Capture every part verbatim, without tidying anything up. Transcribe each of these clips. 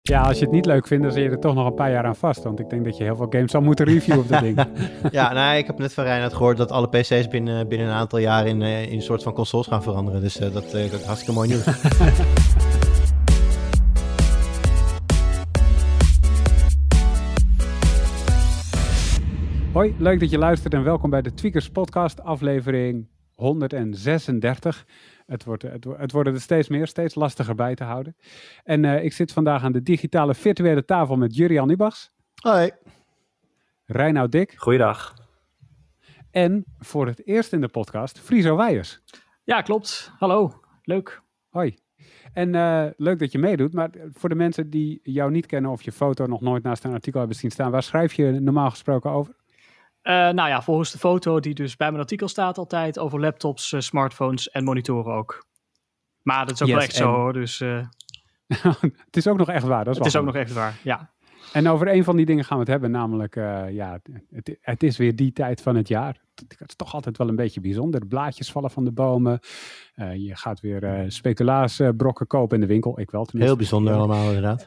Ja, als je het niet leuk vindt, dan zit je er toch nog een paar jaar aan vast. Want ik denk dat je heel veel games zal moeten reviewen op dat ding. Ja, nou, ik heb net van Reinhard gehoord dat alle P C's binnen, binnen een aantal jaar in, uh, in een soort van consoles gaan veranderen. Dus uh, dat, uh, dat is hartstikke mooi nieuws. Hoi, leuk dat je luistert en welkom bij de Tweakers Podcast, aflevering honderdzesendertig. Het, wordt, het, het worden er steeds meer, steeds lastiger bij te houden. En uh, ik zit vandaag aan de digitale virtuele tafel met Jurian Ibachs. Hoi. Reinoud Dik. Goeiedag. En voor het eerst in de podcast, Friso Weijers. Ja, klopt. Hallo. Leuk. Hoi. En uh, leuk dat je meedoet, maar voor de mensen die jou niet kennen of je foto nog nooit naast een artikel hebben zien staan, waar schrijf je normaal gesproken over? Uh, nou ja, volgens de foto die dus bij mijn artikel staat altijd over laptops, uh, smartphones en monitoren ook. Maar dat is ook yes, wel echt en... zo hoor, dus... Uh... het is ook nog echt waar. Dat is het is wel ook nog echt waar, ja. En over een van die dingen gaan we het hebben, namelijk, uh, ja, het, het is weer die tijd van het jaar. Het is toch altijd wel een beetje bijzonder. De blaadjes vallen van de bomen. Uh, je gaat weer uh, speculaasbrokken kopen in de winkel. Ik wel tenminste. Heel bijzonder allemaal inderdaad.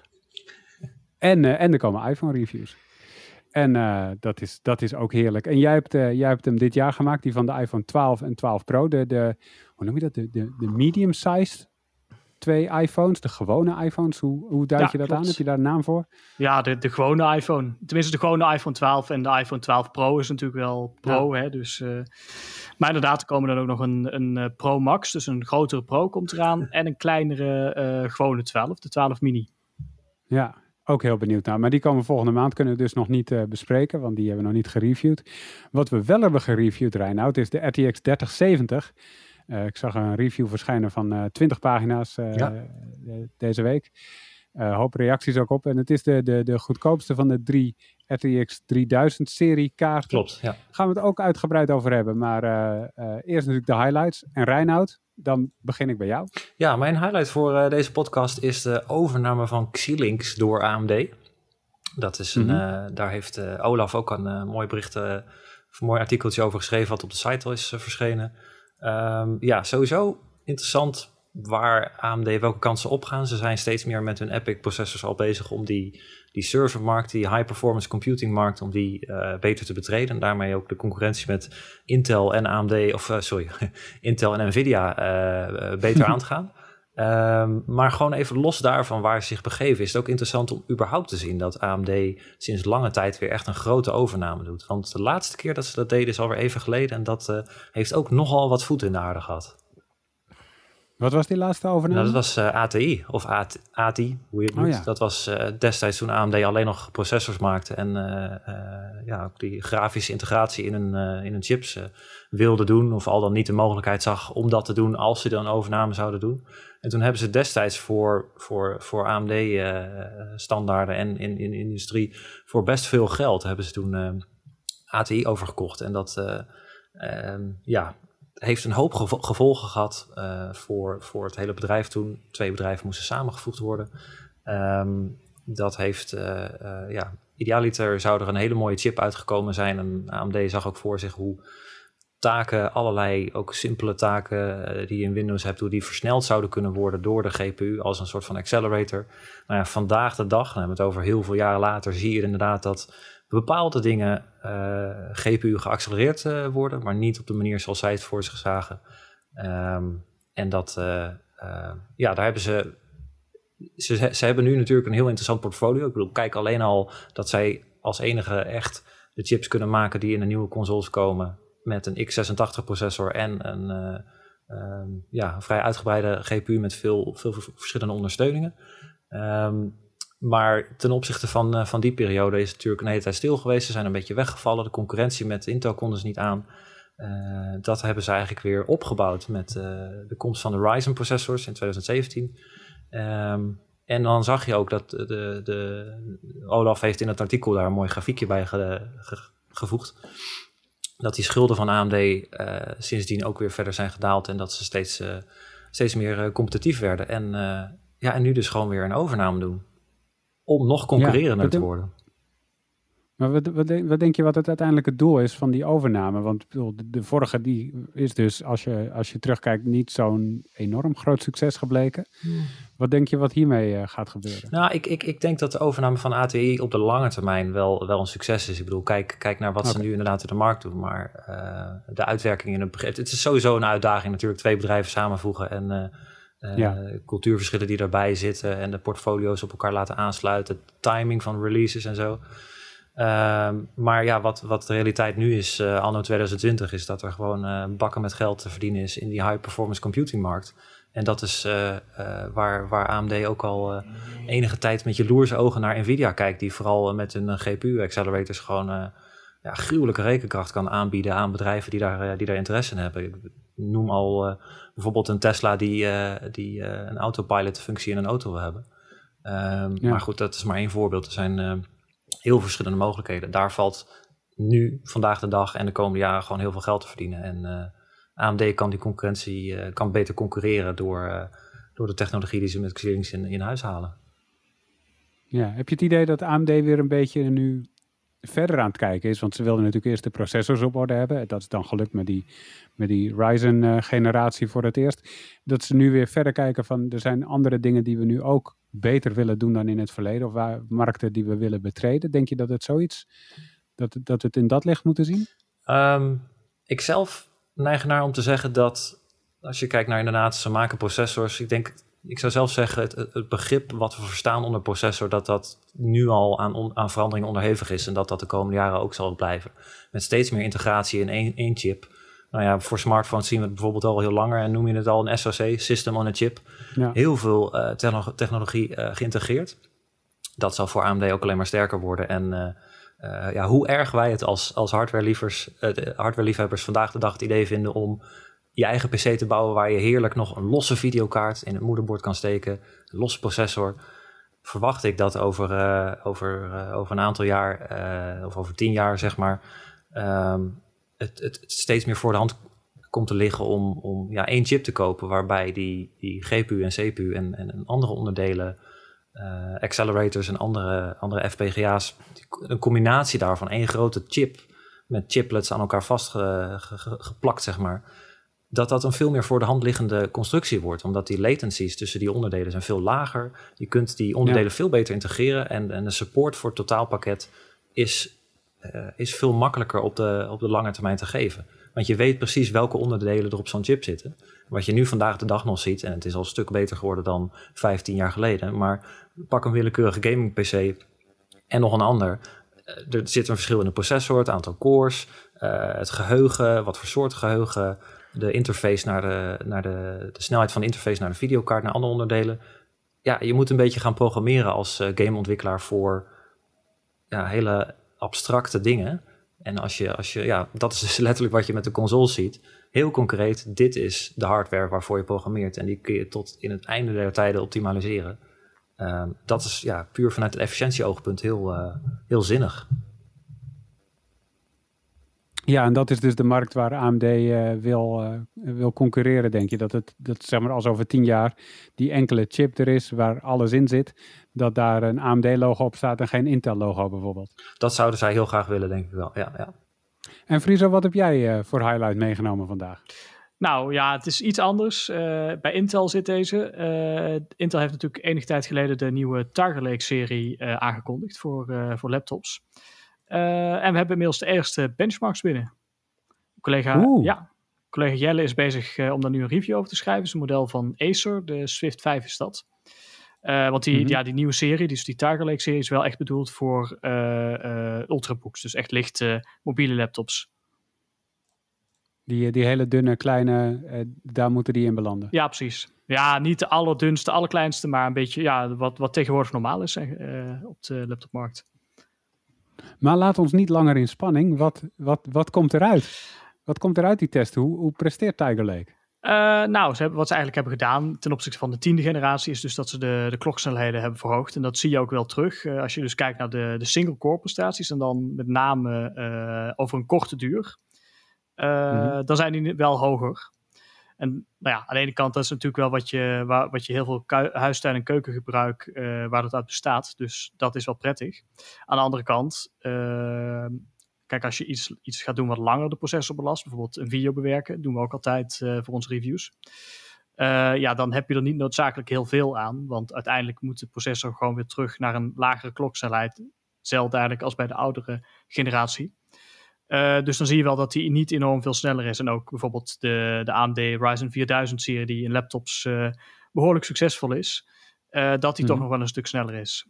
En, uh, en er komen iPhone-reviews. En uh, dat, is, dat is ook heerlijk. En jij hebt, uh, jij hebt hem dit jaar gemaakt, die van de iPhone twaalf en twaalf Pro. De, de, hoe noem je dat? De, de, de medium-sized twee iPhones, de gewone iPhones. Hoe, hoe duid ja, je dat klopt. aan? Heb je daar een naam voor? Ja, de, de gewone iPhone. Tenminste, de gewone iPhone twaalf en de iPhone twaalf Pro is natuurlijk wel Pro. Ja. Hè, dus, uh, maar inderdaad, er komen dan ook nog een, een uh, Pro Max. Dus een grotere Pro komt eraan. En een kleinere uh, gewone twaalf, de twaalf mini. Ja, ook heel benieuwd naar. Maar die komen volgende maand, kunnen we dus nog niet uh, bespreken, want die hebben we nog niet gereviewd. Wat we wel hebben gereviewd, Reinoud, is de R T X dertig zeventig. Uh, ik zag een review verschijnen van uh, twintig pagina's uh, ja. de, deze week. Uh, hoop reacties ook op. En het is de, de, de goedkoopste van de drie R T X drieduizend serie kaarten. Klopt, ja. Gaan we het ook uitgebreid over hebben. Maar uh, uh, eerst natuurlijk de highlights. En Reinoud, dan begin ik bij jou. Ja, mijn highlight voor uh, deze podcast is de overname van Xilinx door A M D. Dat is een, mm-hmm. uh, daar heeft uh, Olaf ook een uh, mooi bericht, uh, een mooi artikeltje over geschreven, wat op de site al is uh, verschenen. Um, ja, sowieso interessant waar A M D welke kansen opgaan. Ze zijn steeds meer met hun EPYC processors al bezig om die, die servermarkt, die high performance computing markt, om die uh, beter te betreden. En daarmee ook de concurrentie met Intel en A M D, of uh, sorry, Intel en Nvidia uh, uh, beter aan te gaan. Um, maar gewoon even los daarvan waar ze zich begeven, is het ook interessant om überhaupt te zien dat A M D sinds lange tijd weer echt een grote overname doet. Want de laatste keer dat ze dat deden is alweer even geleden en dat uh, heeft ook nogal wat voet in de aarde gehad. Wat was die laatste overname? Nou, dat was uh, A T I, of A T I, hoe je het noemt. Oh, ja. Dat was uh, destijds toen A M D alleen nog processors maakte en uh, uh, ja, ook die grafische integratie in een, uh, in een chips uh, wilde doen, of al dan niet de mogelijkheid zag om dat te doen als ze dan een overname zouden doen. En toen hebben ze destijds voor, voor, voor A M D-standaarden uh, en in, in de industrie voor best veel geld hebben ze toen uh, A T I overgekocht. En dat uh, uh, ja, heeft een hoop gevo- gevolgen gehad uh, voor, voor het hele bedrijf toen. Twee bedrijven moesten samengevoegd worden. Um, dat heeft, uh, uh, ja, idealiter zou er een hele mooie chip uitgekomen zijn. En A M D zag ook voor zich hoe taken, allerlei ook simpele taken uh, die je in Windows hebt, hoe die versneld zouden kunnen worden door de G P U als een soort van accelerator. Nou ja, vandaag de dag, en we hebben het over heel veel jaren later, zie je inderdaad dat bepaalde dingen uh, G P U geaccelereerd uh, worden, maar niet op de manier zoals zij het voor zich zagen. Um, en dat, uh, uh, ja, daar hebben ze, ze, ze hebben nu natuurlijk een heel interessant portfolio. Ik bedoel, kijk alleen al dat zij als enige echt de chips kunnen maken die in de nieuwe consoles komen met een x zesentachtig processor en een uh, um, ja, vrij uitgebreide G P U met veel, veel verschillende ondersteuningen. Um, maar ten opzichte van, uh, van die periode is het natuurlijk een hele tijd stil geweest. Ze zijn een beetje weggevallen. De concurrentie met Intel konden ze niet aan. Uh, dat hebben ze eigenlijk weer opgebouwd met uh, de komst van de Ryzen processors in twintig zeventien. Um, en dan zag je ook dat de, de, de Olaf heeft in het artikel daar een mooi grafiekje bij ge, ge, gevoegd. Dat die schulden van A M D uh, sindsdien ook weer verder zijn gedaald en dat ze steeds, uh, steeds meer uh, competitief werden. En, uh, ja, en nu dus gewoon weer een overname doen. Om nog concurrerender ja, te worden. Maar wat, wat, wat denk je wat het uiteindelijk het doel is van die overname? Want bedoel, de, de vorige die is dus, als je, als je terugkijkt, niet zo'n enorm groot succes gebleken. Hmm. Wat denk je wat hiermee uh, gaat gebeuren? Nou, ik, ik, ik denk dat de overname van A T I op de lange termijn wel, wel een succes is. Ik bedoel, kijk, kijk naar wat okay. ze nu inderdaad in de markt doen. Maar uh, de uitwerking in het begin... Het is sowieso een uitdaging natuurlijk, twee bedrijven samenvoegen en... Uh, Uh, ja. cultuurverschillen die daarbij zitten en de portfolio's op elkaar laten aansluiten, timing van releases en zo. Uh, maar ja, wat, wat de realiteit nu is, uh, anno twintig twintig, is dat er gewoon uh, bakken met geld te verdienen is in die high-performance computing markt. En dat is uh, uh, waar, waar A M D ook al uh, enige tijd met jaloerse ogen naar Nvidia kijkt, die vooral uh, met hun uh, G P U-accelerators gewoon uh, ja, gruwelijke rekenkracht kan aanbieden aan bedrijven die daar, uh, die daar interesse in hebben. Ik noem al uh, bijvoorbeeld een Tesla die, uh, die uh, een autopilot-functie in een auto wil hebben. Um, ja. Maar goed, dat is maar één voorbeeld. Er zijn uh, heel verschillende mogelijkheden. Daar valt nu, vandaag de dag en de komende jaren gewoon heel veel geld te verdienen. En uh, A M D kan die concurrentie, uh, kan beter concurreren door, uh, door de technologie die ze met Xilinx in, in huis halen. Ja, heb je het idee dat A M D weer een beetje nu verder aan het kijken is? Want ze wilden natuurlijk eerst de processors op orde hebben. Dat is dan gelukt met die, met die Ryzen-generatie uh, voor het eerst. Dat ze nu weer verder kijken van, er zijn andere dingen die we nu ook beter willen doen dan in het verleden. Of waar, markten die we willen betreden. Denk je dat het zoiets, dat, dat we het in dat licht moeten zien? Um, ik zelf neig ernaar om te zeggen dat, als je kijkt naar inderdaad, ze maken processors. Ik denk, ik zou zelf zeggen, het, het begrip wat we verstaan onder processor, dat dat nu al aan, on, aan verandering onderhevig is. En dat dat de komende jaren ook zal blijven. Met steeds meer integratie in één, één chip. Nou ja, voor smartphones zien we het bijvoorbeeld al heel langer. En noem je het al een S O C, System on a Chip. Ja. Heel veel uh, techno- technologie uh, geïntegreerd. Dat zal voor A M D ook alleen maar sterker worden. En uh, uh, ja, hoe erg wij het als, als hardwareliefhebbers, uh, hardwareliefhebbers vandaag de dag het idee vinden om je eigen P C te bouwen waar je heerlijk nog een losse videokaart in het moederbord kan steken, een losse processor, verwacht ik dat over, uh, over, uh, over een aantal jaar, uh, of over tien jaar zeg maar, um, het, het, het steeds meer voor de hand komt te liggen om, om ja, één chip te kopen waarbij die, die G P U en C P U en, en andere onderdelen, uh, accelerators en andere, andere F P G A's, een combinatie daarvan, één grote chip met chiplets aan elkaar vastgeplakt, zeg maar, dat dat een veel meer voor de hand liggende constructie wordt. Omdat die latencies tussen die onderdelen zijn veel lager. Je kunt die onderdelen ja. veel beter integreren. En, en de support voor het totaalpakket is, uh, is veel makkelijker op de, op de lange termijn te geven. Want je weet precies welke onderdelen er op zo'n chip zitten. Wat je nu vandaag de dag nog ziet, en het is al een stuk beter geworden dan vijftien jaar geleden. Maar pak een willekeurige gaming P C en nog een ander. Uh, er zit een verschil in de processor, het aantal cores, uh, het geheugen, wat voor soort geheugen, de interface naar de, naar de, de snelheid van de interface naar de videokaart, naar andere onderdelen. Ja, je moet een beetje gaan programmeren als uh, gameontwikkelaar voor ja, hele abstracte dingen. En als je, als je, ja, dat is dus letterlijk wat je met de console ziet. Heel concreet, dit is de hardware waarvoor je programmeert. En die kun je tot in het einde der tijden optimaliseren. Uh, dat is ja, puur vanuit het efficiëntie-oogpunt heel, uh, heel zinnig. Ja, en dat is dus de markt waar A M D uh, wil, uh, wil concurreren, denk je. Dat het, dat zeg maar als over tien jaar die enkele chip er is waar alles in zit, dat daar een A M D-logo op staat en geen Intel-logo bijvoorbeeld. Dat zouden zij heel graag willen, denk ik wel. Ja, ja. En Friso, wat heb jij uh, voor highlight meegenomen vandaag? Nou ja, het is iets anders. Uh, bij Intel zit deze. Uh, Intel heeft natuurlijk enige tijd geleden de nieuwe Tiger Lake-serie uh, aangekondigd voor, uh, voor laptops. Uh, en we hebben inmiddels de eerste benchmarks binnen. Collega, ja, collega Jelle is bezig uh, om daar nu een review over te schrijven. Het is een model van Acer, de Swift vijf is dat. Uh, want die, mm-hmm. ja, die nieuwe serie, dus die Tiger Lake serie, is wel echt bedoeld voor uh, uh, ultrabooks. Dus echt lichte mobiele laptops. Die, die hele dunne, kleine, uh, daar moeten die in belanden. Ja, precies. Ja, niet de allerdunste, allerkleinste, maar een beetje ja, wat, wat tegenwoordig normaal is uh, op de laptopmarkt. Maar laat ons niet langer in spanning. Wat, wat, wat komt eruit? Wat komt eruit die test? Hoe, hoe presteert Tiger Lake? Uh, nou, ze hebben, wat ze eigenlijk hebben gedaan ten opzichte van de tiende generatie is dus dat ze de, de kloksnelheden hebben verhoogd. En dat zie je ook wel terug. Uh, als je dus kijkt naar de, de single-core prestaties en dan met name uh, over een korte duur. Uh, mm-hmm. Dan zijn die wel hoger. En nou ja, aan de ene kant, dat is natuurlijk wel wat je, waar, wat je heel veel ku- huistuin- en keukengebruik, uh, waar dat uit bestaat. Dus dat is wel prettig. Aan de andere kant, uh, kijk, als je iets, iets gaat doen wat langer de processor belast, bijvoorbeeld een video bewerken, doen we ook altijd uh, voor onze reviews. Uh, ja, dan heb je er niet noodzakelijk heel veel aan, want uiteindelijk moet de processor gewoon weer terug naar een lagere kloksnelheid. Hetzelfde eigenlijk als bij de oudere generatie. Uh, dus dan zie je wel dat die niet enorm veel sneller is. En ook bijvoorbeeld de, de A M D Ryzen vierduizend serie die in laptops uh, behoorlijk succesvol is. Uh, dat die hmm. toch nog wel een stuk sneller is.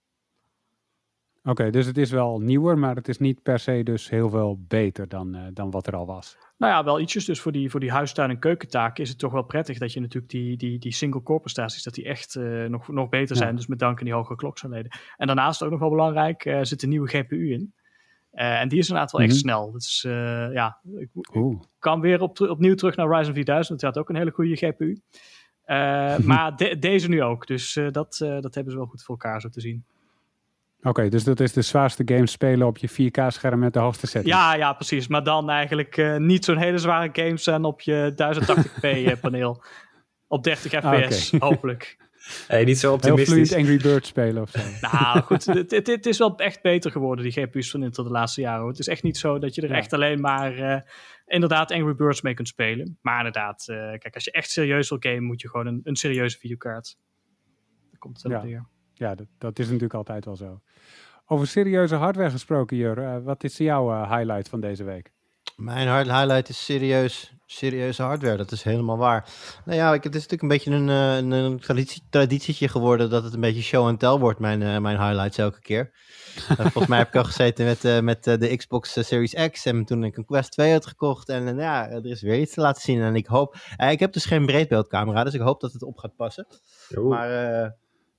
Oké, okay, dus het is wel nieuwer, maar het is niet per se dus heel veel beter dan, uh, dan wat er al was. Nou ja, wel ietsjes. Dus voor die, voor die huistuin- en keukentaken is het toch wel prettig dat je natuurlijk die, die, die single-core prestaties, dat die echt uh, nog, nog beter zijn. Ja. Dus met dank aan die hogere kloksnelheden. En daarnaast ook nog wel belangrijk, uh, zit een nieuwe G P U in. Uh, en die is inderdaad wel mm-hmm. echt snel. Dus uh, ja, ik, ik kan weer op, opnieuw terug naar Ryzen vierduizend. Dat had ook een hele goede G P U. Uh, maar de, deze nu ook. Dus uh, dat, uh, dat hebben ze wel goed voor elkaar zo te zien. Oké, okay, dus dat is de zwaarste game spelen op je vier K-scherm met de hoogste setting. Ja, ja, precies. Maar dan eigenlijk uh, niet zo'n hele zware games en op je duizend tachtig p paneel. Op dertig F P S, okay. Hopelijk. Hey, niet zo optimistisch. Heel vloeiend Angry Birds spelen of zo. Nou goed, het, het, het is wel echt beter geworden, die G P U's van Intel de laatste jaren. Het is echt niet zo dat je er ja. echt alleen maar uh, inderdaad Angry Birds mee kunt spelen. Maar inderdaad, uh, kijk, als je echt serieus wil gamen, moet je gewoon een, een serieuze videokaart. Daar komt het wel op neer. Ja, dat, dat is natuurlijk altijd wel zo. Over serieuze hardware gesproken, Jur. Uh, wat is jouw uh, highlight van deze week? Mijn hard highlight is serieus, serieuze hardware. Dat is helemaal waar. Nou ja, ik, het is natuurlijk een beetje een, een, een traditie, traditietje geworden dat het een beetje show and tell wordt, mijn, uh, mijn highlights elke keer. Uh, volgens mij heb ik al gezeten met, uh, met uh, de Xbox Series X en toen ik een Quest twee had gekocht. En uh, ja, er is weer iets te laten zien. En ik hoop, uh, ik heb dus geen breedbeeldcamera, dus ik hoop dat het op gaat passen. Oeh. Maar uh,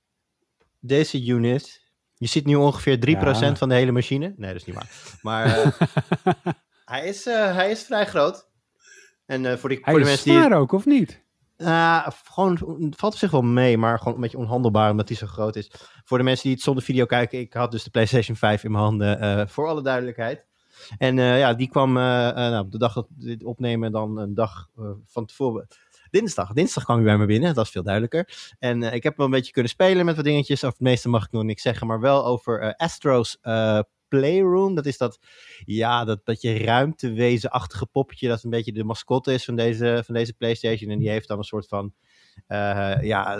deze unit, je ziet nu ongeveer drie procent ja. van de hele machine. Nee, dat is niet waar. Maar uh, hij, is, uh, hij is vrij groot. En uh, voor, die, hij voor de is mensen zwaar die... ook, of niet? Uh, gewoon, het valt op zich wel mee, maar gewoon een beetje onhandelbaar omdat hij zo groot is. Voor de mensen die het zonder video kijken, ik had dus de PlayStation vijf in mijn handen, uh, voor alle duidelijkheid. En uh, ja, die kwam uh, uh, nou, op de dag dat we dit opnemen, dan een dag uh, van tevoren. Dinsdag. Dinsdag kwam hij bij me binnen, dat is veel duidelijker. En uh, ik heb wel een beetje kunnen spelen met wat dingetjes. Over het meeste mag ik nog niks zeggen, maar wel over uh, Astro's uh, Playroom. Dat is dat, ja, dat, dat je ruimtewezenachtige poppetje, dat een beetje de mascotte is van deze, van deze PlayStation. En die heeft dan een soort van, uh, ja,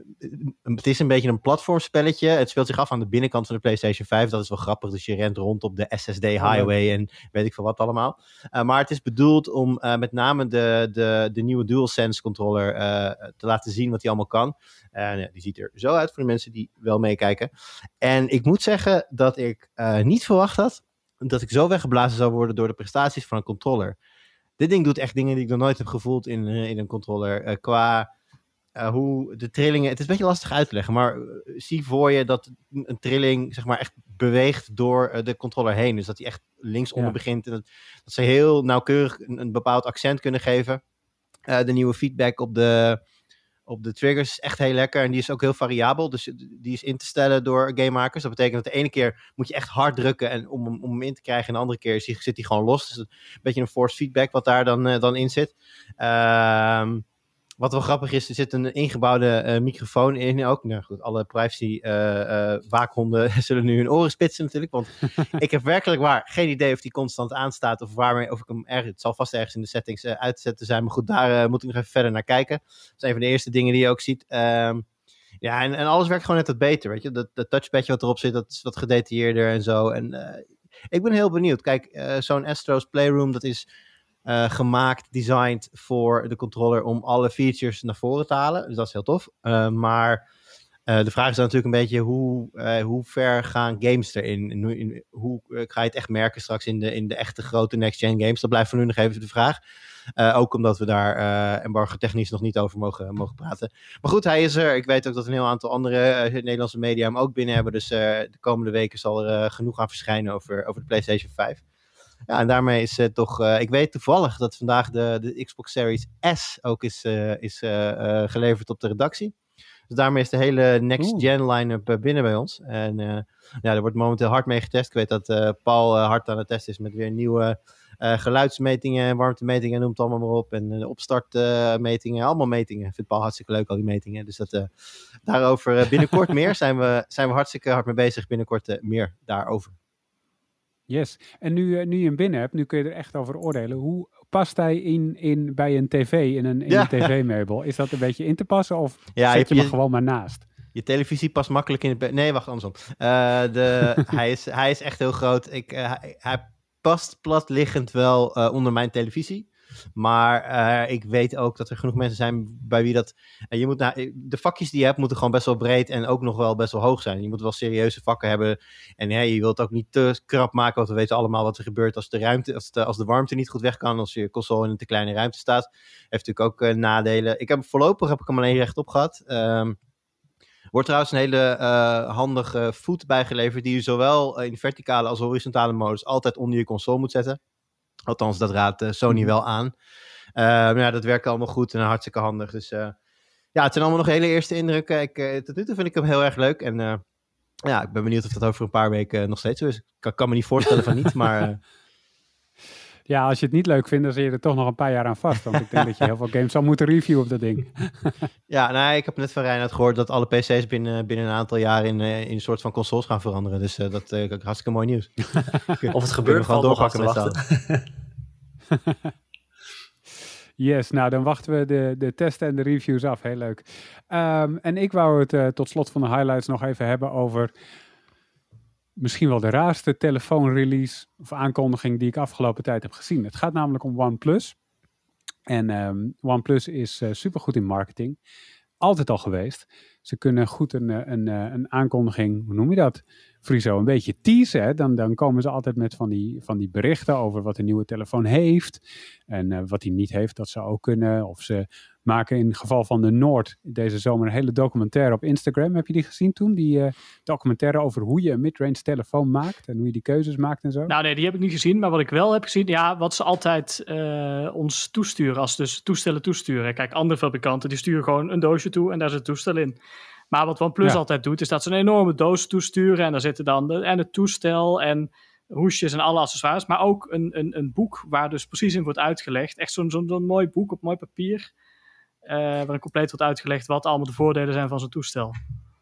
het is een beetje een platformspelletje. Het speelt zich af aan de binnenkant van de PlayStation vijf. Dat is wel grappig, dus je rent rond op de S S D highway en weet ik veel wat allemaal. Uh, maar het is bedoeld om uh, met name de, de, de nieuwe DualSense controller uh, te laten zien wat die allemaal kan. Uh, die ziet er zo uit voor de mensen die wel meekijken. En ik moet zeggen dat ik uh, niet verwacht had dat ik zo weggeblazen zou worden door de prestaties van een controller. Dit ding doet echt dingen die ik nog nooit heb gevoeld in, uh, in een controller. Uh, qua uh, hoe de trillingen... Het is een beetje lastig uit te leggen, maar uh, zie voor je dat een trilling zeg maar echt beweegt door uh, de controller heen. Dus dat hij echt linksonder ja. begint. En dat, dat ze heel nauwkeurig een, een bepaald accent kunnen geven. Uh, de nieuwe feedback op de... Op de triggers is echt heel lekker en die is ook heel variabel. Dus die is in te stellen door gamemakers. Dat betekent dat de ene keer moet je echt hard drukken en om, om hem in te krijgen. En de andere keer zit hij gewoon los. Dus een beetje een force feedback wat daar dan, uh, dan in zit. Uh, wat wel grappig is, er zit een ingebouwde uh, microfoon in ook. Nou goed, alle privacy uh, uh, waakhonden zullen nu hun oren spitsen natuurlijk. Want ik heb werkelijk waar geen idee of die constant aanstaat. Of waarmee, of ik hem ergens, het zal vast ergens in de settings uh, uit te zetten zijn. Maar goed, daar uh, moet ik nog even verder naar kijken. Dat is een van de eerste dingen die je ook ziet. Uh, ja, en, en alles werkt gewoon net wat beter, weet je. Dat, dat touchpadje wat erop zit, dat is wat gedetailleerder en zo. En uh, ik ben heel benieuwd. Kijk, uh, zo'n Astro's Playroom, dat is... Uh, gemaakt, designed voor de controller om alle features naar voren te halen. Dus dat is heel tof. Uh, maar uh, de vraag is dan natuurlijk een beetje hoe, uh, hoe ver gaan games erin? In, in, hoe uh, ga je het echt merken straks in de, in de echte grote next-gen games? Dat blijft voor nu nog even de vraag. Uh, ook omdat we daar uh, embargo-technisch nog niet over mogen, mogen praten. Maar goed, hij is er. Ik weet ook dat een heel aantal andere uh, Nederlandse media hem ook binnen hebben. Dus uh, de komende weken zal er uh, genoeg aan verschijnen over, over de PlayStation vijf. Ja, en daarmee is het toch... Uh, ik weet toevallig dat vandaag de, de Xbox Series S ook is, uh, is uh, uh, geleverd op de redactie. Dus daarmee is de hele next-gen line-up binnen bij ons. En uh, ja, er wordt momenteel hard mee getest. Ik weet dat uh, Paul uh, hard aan het testen is met weer nieuwe uh, geluidsmetingen, warmtemetingen, noem het allemaal maar op. En uh, opstartmetingen, uh, allemaal metingen. Ik vind Paul hartstikke leuk, al die metingen. Dus dat, uh, daarover uh, binnenkort meer zijn we, zijn we hartstikke hard mee bezig. Binnenkort uh, meer daarover. Yes. En nu, nu je hem binnen hebt, nu kun je er echt over oordelen. Hoe past hij in, in, bij een tv, in een, in ja. een tv-meubel? Is dat een beetje in te passen of ja, zet je, je hem gewoon maar naast? Je televisie past makkelijk in het bed. Nee, wacht, andersom. Uh, de, hij, is, hij is echt heel groot. Ik, uh, hij, hij past platliggend wel uh, onder mijn televisie. Maar uh, ik weet ook dat er genoeg mensen zijn bij wie dat... Uh, je moet nou, de vakjes die je hebt moeten gewoon best wel breed en ook nog wel best wel hoog zijn. Je moet wel serieuze vakken hebben. En hey, je wilt het ook niet te krap maken, want we weten allemaal wat er gebeurt als de, ruimte, als de, als de warmte niet goed weg kan. Als je console in een te kleine ruimte staat. Heeft natuurlijk ook uh, nadelen. Ik heb voorlopig heb ik hem alleen rechtop gehad. Um, wordt trouwens een hele uh, handige voet bijgeleverd die je zowel in verticale als horizontale modus altijd onder je console moet zetten. Althans, dat raadt uh, Sony wel aan. Uh, maar ja, dat werkt allemaal goed en hartstikke handig. Dus uh, ja, het zijn allemaal nog hele eerste indrukken. Ik, uh, tot nu toe vind ik hem heel erg leuk. En uh, ja, ik ben benieuwd of dat over een paar weken uh, nog steeds zo is. Ik kan, kan me niet voorstellen van niet, maar... Uh... Ja, als je het niet leuk vindt, dan zit je er toch nog een paar jaar aan vast. Want ik denk dat je heel veel games zal moeten reviewen op dat ding. Ja, nou, ik heb net van Reinhard gehoord dat alle P C's binnen, binnen een aantal jaar in, uh, in een soort van consoles gaan veranderen. Dus uh, dat is uh, hartstikke mooi nieuws. Of het gebeurt, gewoon doorpakken met wachten. Yes, nou dan wachten we de, de testen en de reviews af. Heel leuk. Um, en ik wou het uh, tot slot van de highlights nog even hebben over misschien wel de raarste telefoonrelease of aankondiging die ik afgelopen tijd heb gezien. Het gaat namelijk om OnePlus. En um, OnePlus is uh, supergoed in marketing. Altijd al geweest. Ze kunnen goed een, een, een aankondiging, hoe noem je dat? Friso, een beetje teasen. Hè? Dan, dan komen ze altijd met van die, van die berichten over wat een nieuwe telefoon heeft. En uh, wat hij niet heeft, dat zou ook kunnen. Of ze maken in het geval van de Noord deze zomer een hele documentaire op Instagram. Heb je die gezien toen? Die uh, documentaire over hoe je een midrange telefoon maakt. En hoe je die keuzes maakt en zo. Nou nee, die heb ik niet gezien. Maar wat ik wel heb gezien, ja, wat ze altijd uh, ons toesturen. Als dus toestellen toesturen. Kijk, andere fabrikanten die sturen gewoon een doosje toe en daar zit het toestel in. Maar wat OnePlus ja. altijd doet, is dat ze een enorme doos toesturen. En daar zitten dan de, en het toestel en hoesjes en alle accessoires. Maar ook een, een, een boek waar dus precies in wordt uitgelegd. Echt zo'n, zo'n, zo'n mooi boek op mooi papier. Uh, waarin compleet wordt uitgelegd wat allemaal de voordelen zijn van zo'n toestel.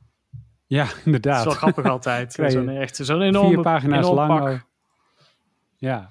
Ja, inderdaad. Dat is wel grappig altijd. Zo'n, echt, zo'n enorme, vier pagina's enorm lang. pak. Ja.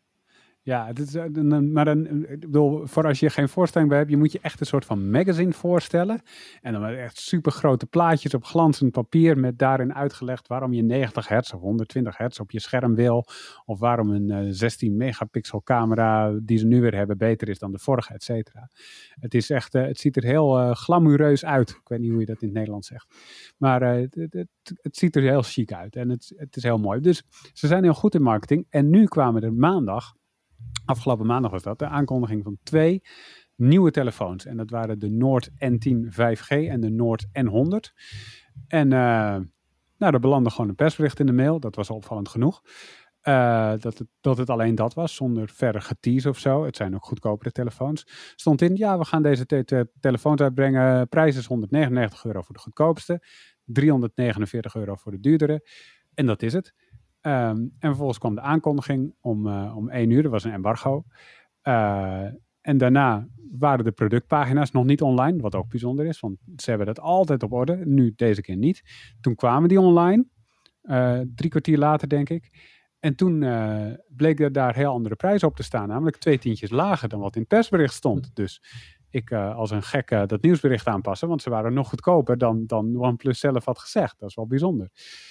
Ja, het is, maar dan, ik bedoel, voor als je geen voorstelling bij hebt, je moet je echt een soort van magazine voorstellen. En dan echt super grote plaatjes op glanzend papier met daarin uitgelegd waarom je negentig hertz of honderdtwintig hertz op je scherm wil. Of waarom een uh, zestien megapixel camera die ze nu weer hebben beter is dan de vorige, et cetera. Het is echt, uh, het ziet er heel uh, glamoureus uit. Ik weet niet hoe je dat in het Nederlands zegt. Maar uh, het, het, het ziet er heel chic uit en het, het is heel mooi. Dus ze zijn heel goed in marketing. En nu kwamen er maandag... Afgelopen maandag was dat, de aankondiging van twee nieuwe telefoons. En dat waren de Noord N tien vijf G en de Noord N honderd. En uh, nou, er belandde gewoon een persbericht in de mail. Dat was opvallend genoeg. Uh, dat, het, dat het alleen dat was, zonder verder getease of zo. Het zijn ook goedkopere telefoons. Stond in, ja, we gaan deze te- te- telefoons uitbrengen. Prijs is honderdnegenennegentig euro voor de goedkoopste. driehonderdnegenenveertig euro voor de duurdere. En dat is het. Um, en vervolgens kwam de aankondiging om, uh, om één uur. Er was een embargo. Uh, en daarna waren de productpagina's nog niet online. Wat ook bijzonder is, want ze hebben dat altijd op orde. Nu deze keer niet. Toen kwamen die online. Uh, drie kwartier later, denk ik. En toen uh, bleek er daar heel andere prijzen op te staan. Namelijk twee tientjes lager dan wat in het persbericht stond. Dus ik uh, als een gek uh, dat nieuwsbericht aanpassen. Want ze waren nog goedkoper dan, dan OnePlus zelf had gezegd. Dat is wel bijzonder.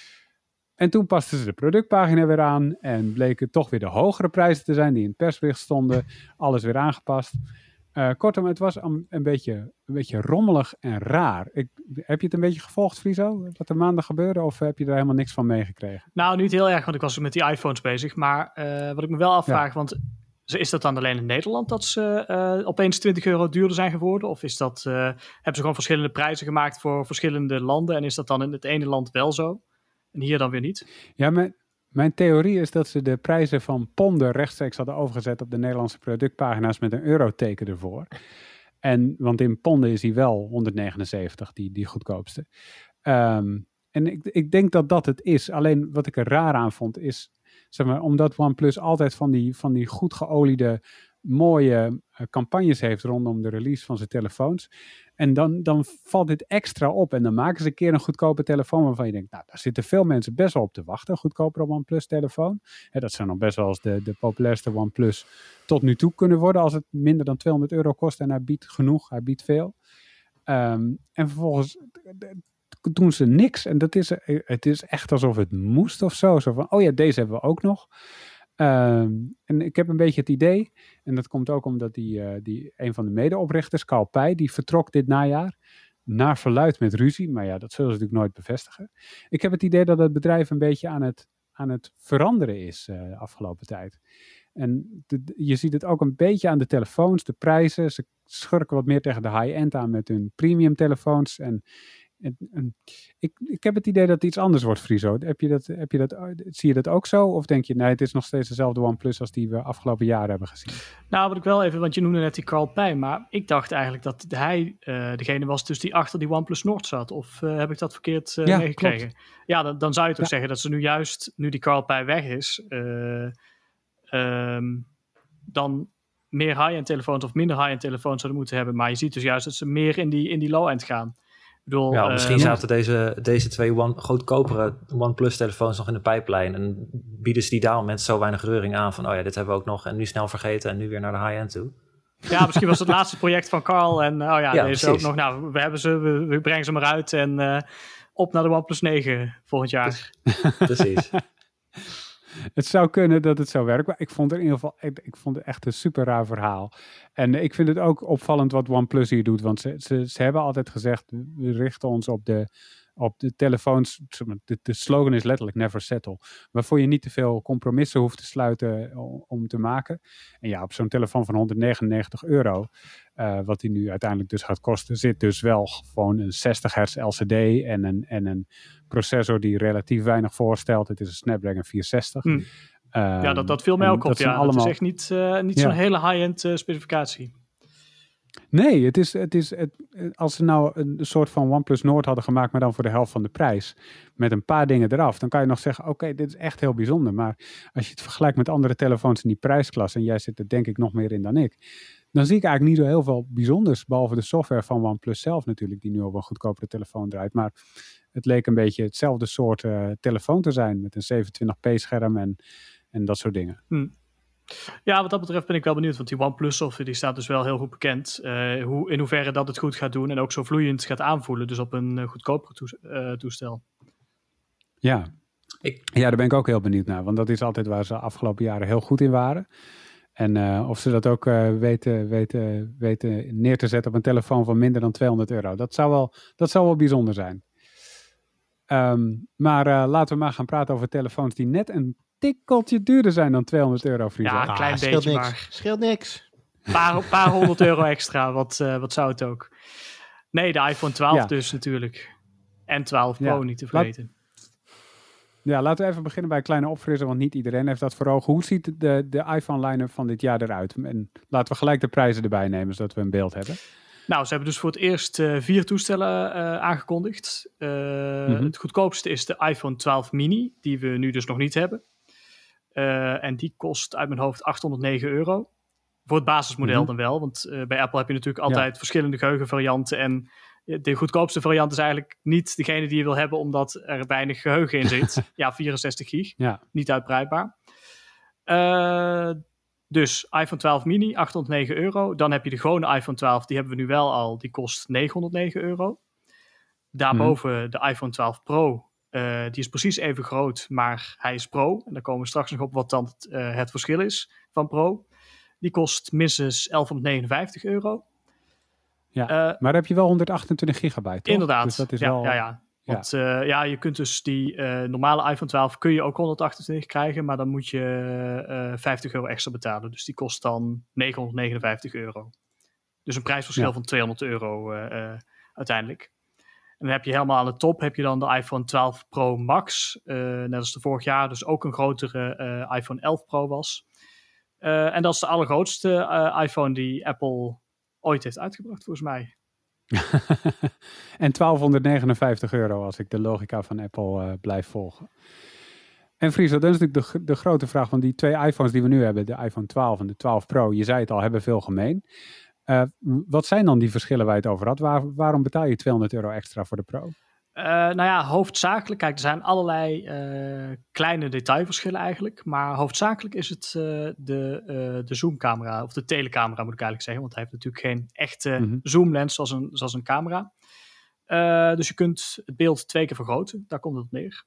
En toen pasten ze de productpagina weer aan en bleken toch weer de hogere prijzen te zijn die in het persbericht stonden. Alles weer aangepast. Uh, kortom, het was een, een, beetje, een beetje rommelig en raar. Ik, heb je het een beetje gevolgd, Friso, wat er maandag gebeurde? Of heb je daar helemaal niks van meegekregen? Nou, niet heel erg, want ik was met die iPhones bezig. Maar uh, wat ik me wel afvraag, ja. want is dat dan alleen in Nederland dat ze uh, opeens twintig euro duurder zijn geworden? Of is dat, uh, hebben ze gewoon verschillende prijzen gemaakt voor verschillende landen? En is dat dan in het ene land wel zo? En hier dan weer niet? Ja, mijn, mijn theorie is dat ze de prijzen van ponden rechtstreeks hadden overgezet op de Nederlandse productpagina's met een euroteken ervoor. En, want in ponden is hij wel honderdnegenenzeventig, die, die goedkoopste. Um, en ik, ik denk dat dat het is. Alleen wat ik er raar aan vond is, zeg maar, omdat OnePlus altijd van die, van die goed geoliede, mooie uh, campagnes heeft rondom de release van zijn telefoons. En dan, dan valt dit extra op. En dan maken ze een keer een goedkope telefoon waarvan je denkt, nou, daar zitten veel mensen best wel op te wachten. Een goedkopere OnePlus telefoon. Hè, dat zou nog best wel eens de, de populairste OnePlus tot nu toe kunnen worden. Als het minder dan tweehonderd euro kost en hij biedt genoeg, hij biedt veel. Um, en vervolgens doen ze niks. En dat is, het is echt alsof het moest of zo. Zo van, oh ja, deze hebben we ook nog. Um, en ik heb een beetje het idee, en dat komt ook omdat die, uh, die een van de medeoprichters, Carl Pei, die vertrok dit najaar naar verluidt met ruzie. Maar ja, dat zullen ze natuurlijk nooit bevestigen. Ik heb het idee dat het bedrijf een beetje aan het, aan het veranderen is uh, de afgelopen tijd. En de, je ziet het ook een beetje aan de telefoons, de prijzen. Ze schurken wat meer tegen de high-end aan met hun premium telefoons. En, en, en ik, ik heb het idee dat het iets anders wordt, Friso. Heb je dat, heb je dat, zie je dat ook zo? Of denk je, nee, het is nog steeds dezelfde OnePlus als die we afgelopen jaren hebben gezien? Nou, wat ik wel even, want je noemde net die Carl Pei, maar ik dacht eigenlijk dat hij uh, degene was dus die achter die OnePlus Nord zat. Of uh, heb ik dat verkeerd uh, ja, meegekregen? Klopt. Ja, dan, dan zou je toch ja. zeggen dat ze nu juist, nu die Carl Pei weg is, uh, um, dan meer high-end telefoons of minder high-end telefoons zouden moeten hebben. Maar je ziet dus juist dat ze meer in die, in die low-end gaan. Ik bedoel, ja, misschien uh, zaten deze, deze twee one, goedkopere OnePlus telefoons nog in de pijplijn en bieden ze die daarom met zo weinig reuring aan van, oh ja, dit hebben we ook nog en nu snel vergeten en nu weer naar de high-end toe. Ja, misschien was het het laatste project van Carl en oh ja, ja deze precies. ook nog. Nou, we hebben ze, we, we brengen ze maar uit en uh, op naar de OnePlus negen volgend jaar. Precies. Het zou kunnen dat het zo werkt, maar ik vond het in ieder geval, ik, ik vond het echt een super raar verhaal. En ik vind het ook opvallend wat OnePlus hier doet, want ze, ze, ze hebben altijd gezegd, we richten ons op de, op de telefoons, de, de slogan is letterlijk never settle, waarvoor je niet te veel compromissen hoeft te sluiten om, om te maken. En ja, op zo'n telefoon van honderdnegenennegentig euro, uh, wat die nu uiteindelijk dus gaat kosten, zit dus wel gewoon een zestig hertz L C D en een, en een processor die relatief weinig voorstelt. Het is een Snapdragon vierhonderdzestig. Hmm. Um, ja, dat, dat viel mij ook op. Ja. Allemaal... Dat is echt niet, uh, niet ja. zo'n hele high-end uh, specificatie. Nee, het is, het is, het, als ze nou een soort van OnePlus Nord hadden gemaakt, maar dan voor de helft van de prijs, met een paar dingen eraf, dan kan je nog zeggen, oké, okay, dit is echt heel bijzonder. Maar als je het vergelijkt met andere telefoons in die prijsklasse, en jij zit er denk ik nog meer in dan ik, dan zie ik eigenlijk niet zo heel veel bijzonders, behalve de software van OnePlus zelf natuurlijk, die nu op een goedkopere telefoon draait. Maar het leek een beetje hetzelfde soort uh, telefoon te zijn, met een zevenentwintig p scherm en, en dat soort dingen. Hmm. Ja, wat dat betreft ben ik wel benieuwd, want die OnePlus software die staat dus wel heel goed bekend. Uh, hoe, in hoeverre dat het goed gaat doen en ook zo vloeiend gaat aanvoelen, dus op een uh, goedkoper toes- uh, toestel. Ja. Ik... ja, daar ben ik ook heel benieuwd naar, want dat is altijd waar ze afgelopen jaren heel goed in waren. En uh, of ze dat ook uh, weten, weten, weten neer te zetten op een telefoon van minder dan tweehonderd euro. Dat zou wel, dat zou wel bijzonder zijn. Um, maar uh, laten we maar gaan praten over telefoons die net een tikkeltje duurder zijn dan tweehonderd euro, Friso. Ja, een klein ah, beetje scheelt maar. Niks. Scheelt niks. Een paar, paar honderd euro extra, wat, uh, wat zou het ook. Nee, de iPhone twaalf ja. dus natuurlijk. En twaalf Pro ja. niet te vergeten. Laat... Ja, laten we even beginnen bij een kleine opfrisser, want niet iedereen heeft dat voor ogen. Hoe ziet de, de iPhone line-up van dit jaar eruit? En laten we gelijk de prijzen erbij nemen, zodat we een beeld hebben. Nou, ze hebben dus voor het eerst uh, vier toestellen uh, aangekondigd. Uh, mm-hmm. Het goedkoopste is de iPhone twaalf mini, die we nu dus nog niet hebben. Uh, en die kost uit mijn hoofd achthonderdnegen euro. Voor het basismodel mm-hmm. dan wel, want uh, bij Apple heb je natuurlijk altijd ja. verschillende geheugenvarianten. En de goedkoopste variant is eigenlijk niet degene die je wil hebben, omdat er weinig geheugen in zit. Ja, vierenzestig gig, ja. niet uitbreidbaar. Uh, Dus iPhone twaalf mini, achthonderdnegen euro. Dan heb je de gewone iPhone twaalf, die hebben we nu wel al. Die kost negenhonderdnegen euro. Daarboven mm-hmm. de iPhone twaalf Pro. Uh, die is precies even groot, maar hij is Pro. En daar komen we straks nog op wat dan het, uh, het verschil is van Pro. Die kost minstens elfhonderdnegenenvijftig euro. Ja, uh, maar dan heb je wel honderdachtentwintig gigabyte, toch? Inderdaad, dus dat is ja, wel... ja, ja. Want ja. Uh, ja, je kunt dus die uh, normale iPhone twaalf kun je ook honderdachtentwintig krijgen, maar dan moet je uh, vijftig euro extra betalen. Dus die kost dan negenhonderdnegenenvijftig euro. Dus een prijsverschil ja. van tweehonderd euro uh, uh, uiteindelijk. En dan heb je helemaal aan de top heb je dan de iPhone twaalf Pro Max. Uh, net als de vorig jaar, dus ook een grotere uh, iPhone elf Pro was. Uh, en dat is de allergrootste uh, iPhone die Apple ooit heeft uitgebracht, volgens mij. En twaalfhonderdnegenenvijftig euro als ik de logica van Apple uh, blijf volgen. En Friso, dat is natuurlijk de, de grote vraag van die twee iPhones die we nu hebben, de iPhone twaalf en de twaalf Pro. Je zei het al, hebben veel gemeen. Uh, wat zijn dan die verschillen waar je het over had? Waar, waarom betaal je tweehonderd euro extra voor de Pro? Uh, nou ja, hoofdzakelijk, kijk, er zijn allerlei uh, kleine detailverschillen eigenlijk, maar hoofdzakelijk is het uh, de, uh, de zoomcamera, of de telecamera moet ik eigenlijk zeggen, want hij heeft natuurlijk geen echte mm-hmm. zoomlens zoals een, zoals een camera. Uh, dus je kunt het beeld twee keer vergroten, daar komt het op neer.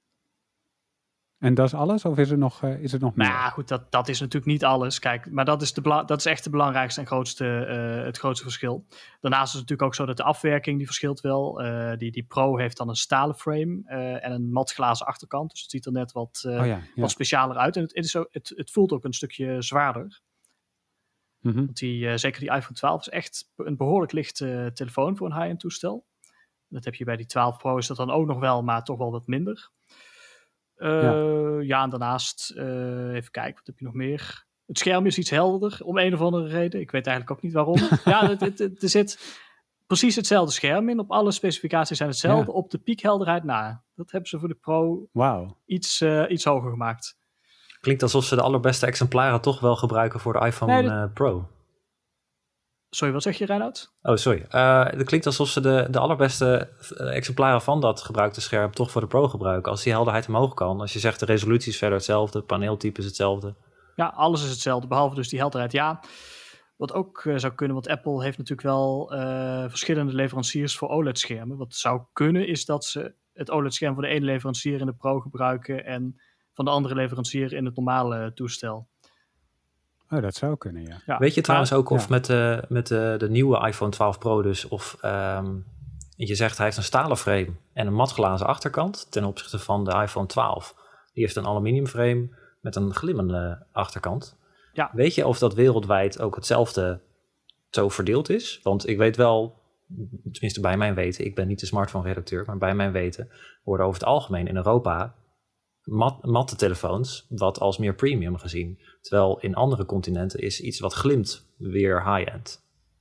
En dat is alles? Of is er nog, uh, is er nog meer? Nou ja, goed, dat, dat is natuurlijk niet alles. Kijk, maar dat is, de bela- dat is echt de belangrijkste en grootste, uh, het grootste verschil. Daarnaast is het natuurlijk ook zo dat de afwerking, die verschilt wel. Uh, die, die Pro heeft dan een stalen frame uh, en een matglazen achterkant. Dus het ziet er net wat, uh, oh ja, ja. wat specialer uit. En het, het, is ook, het, het voelt ook een stukje zwaarder. Mm-hmm. Want die, uh, zeker die iPhone twaalf is echt een behoorlijk licht uh, telefoon voor een high-end toestel. Dat heb je bij die twaalf Pro is dat dan ook nog wel, maar toch wel wat minder. Uh, ja. ja, en daarnaast, uh, even kijken, wat heb je nog meer? Het scherm is iets helderder, om een of andere reden. Ik weet eigenlijk ook niet waarom. ja, het, het, het, er zit precies hetzelfde scherm in. Op alle specificaties zijn hetzelfde. Ja. Op de piekhelderheid na. Dat hebben ze voor de Pro wow. iets, uh, iets hoger gemaakt. Klinkt alsof ze de allerbeste exemplaren toch wel gebruiken voor de iPhone nee, dat... uh, Pro. Sorry, wat zeg je, Reinoud? Oh, sorry. Uh, het klinkt alsof ze de, de allerbeste exemplaren van dat gebruikte scherm toch voor de Pro gebruiken. Als die helderheid omhoog kan. Als je zegt de resolutie is verder hetzelfde, paneeltype is hetzelfde. Ja, alles is hetzelfde, behalve dus die helderheid. Ja, wat ook uh, zou kunnen, want Apple heeft natuurlijk wel uh, verschillende leveranciers voor O L E D-schermen. Wat zou kunnen is dat ze het O L E D-scherm van de ene leverancier in de Pro gebruiken en van de andere leverancier in het normale toestel. Oh, dat zou kunnen, ja. ja. Weet je trouwens ook of ja. met, uh, met uh, de nieuwe iPhone twaalf Pro dus, of um, je zegt hij heeft een stalen frame en een matglazen achterkant ten opzichte van de iPhone twaalf. Die heeft een aluminium frame met een glimmende achterkant. Ja. Weet je of dat wereldwijd ook hetzelfde zo verdeeld is? Want ik weet wel, tenminste bij mijn weten, ik ben niet de smartphone-redacteur, maar bij mijn weten worden over het algemeen in Europa mat, matte telefoons wat als meer premium gezien. Terwijl in andere continenten is iets wat glimt weer high-end.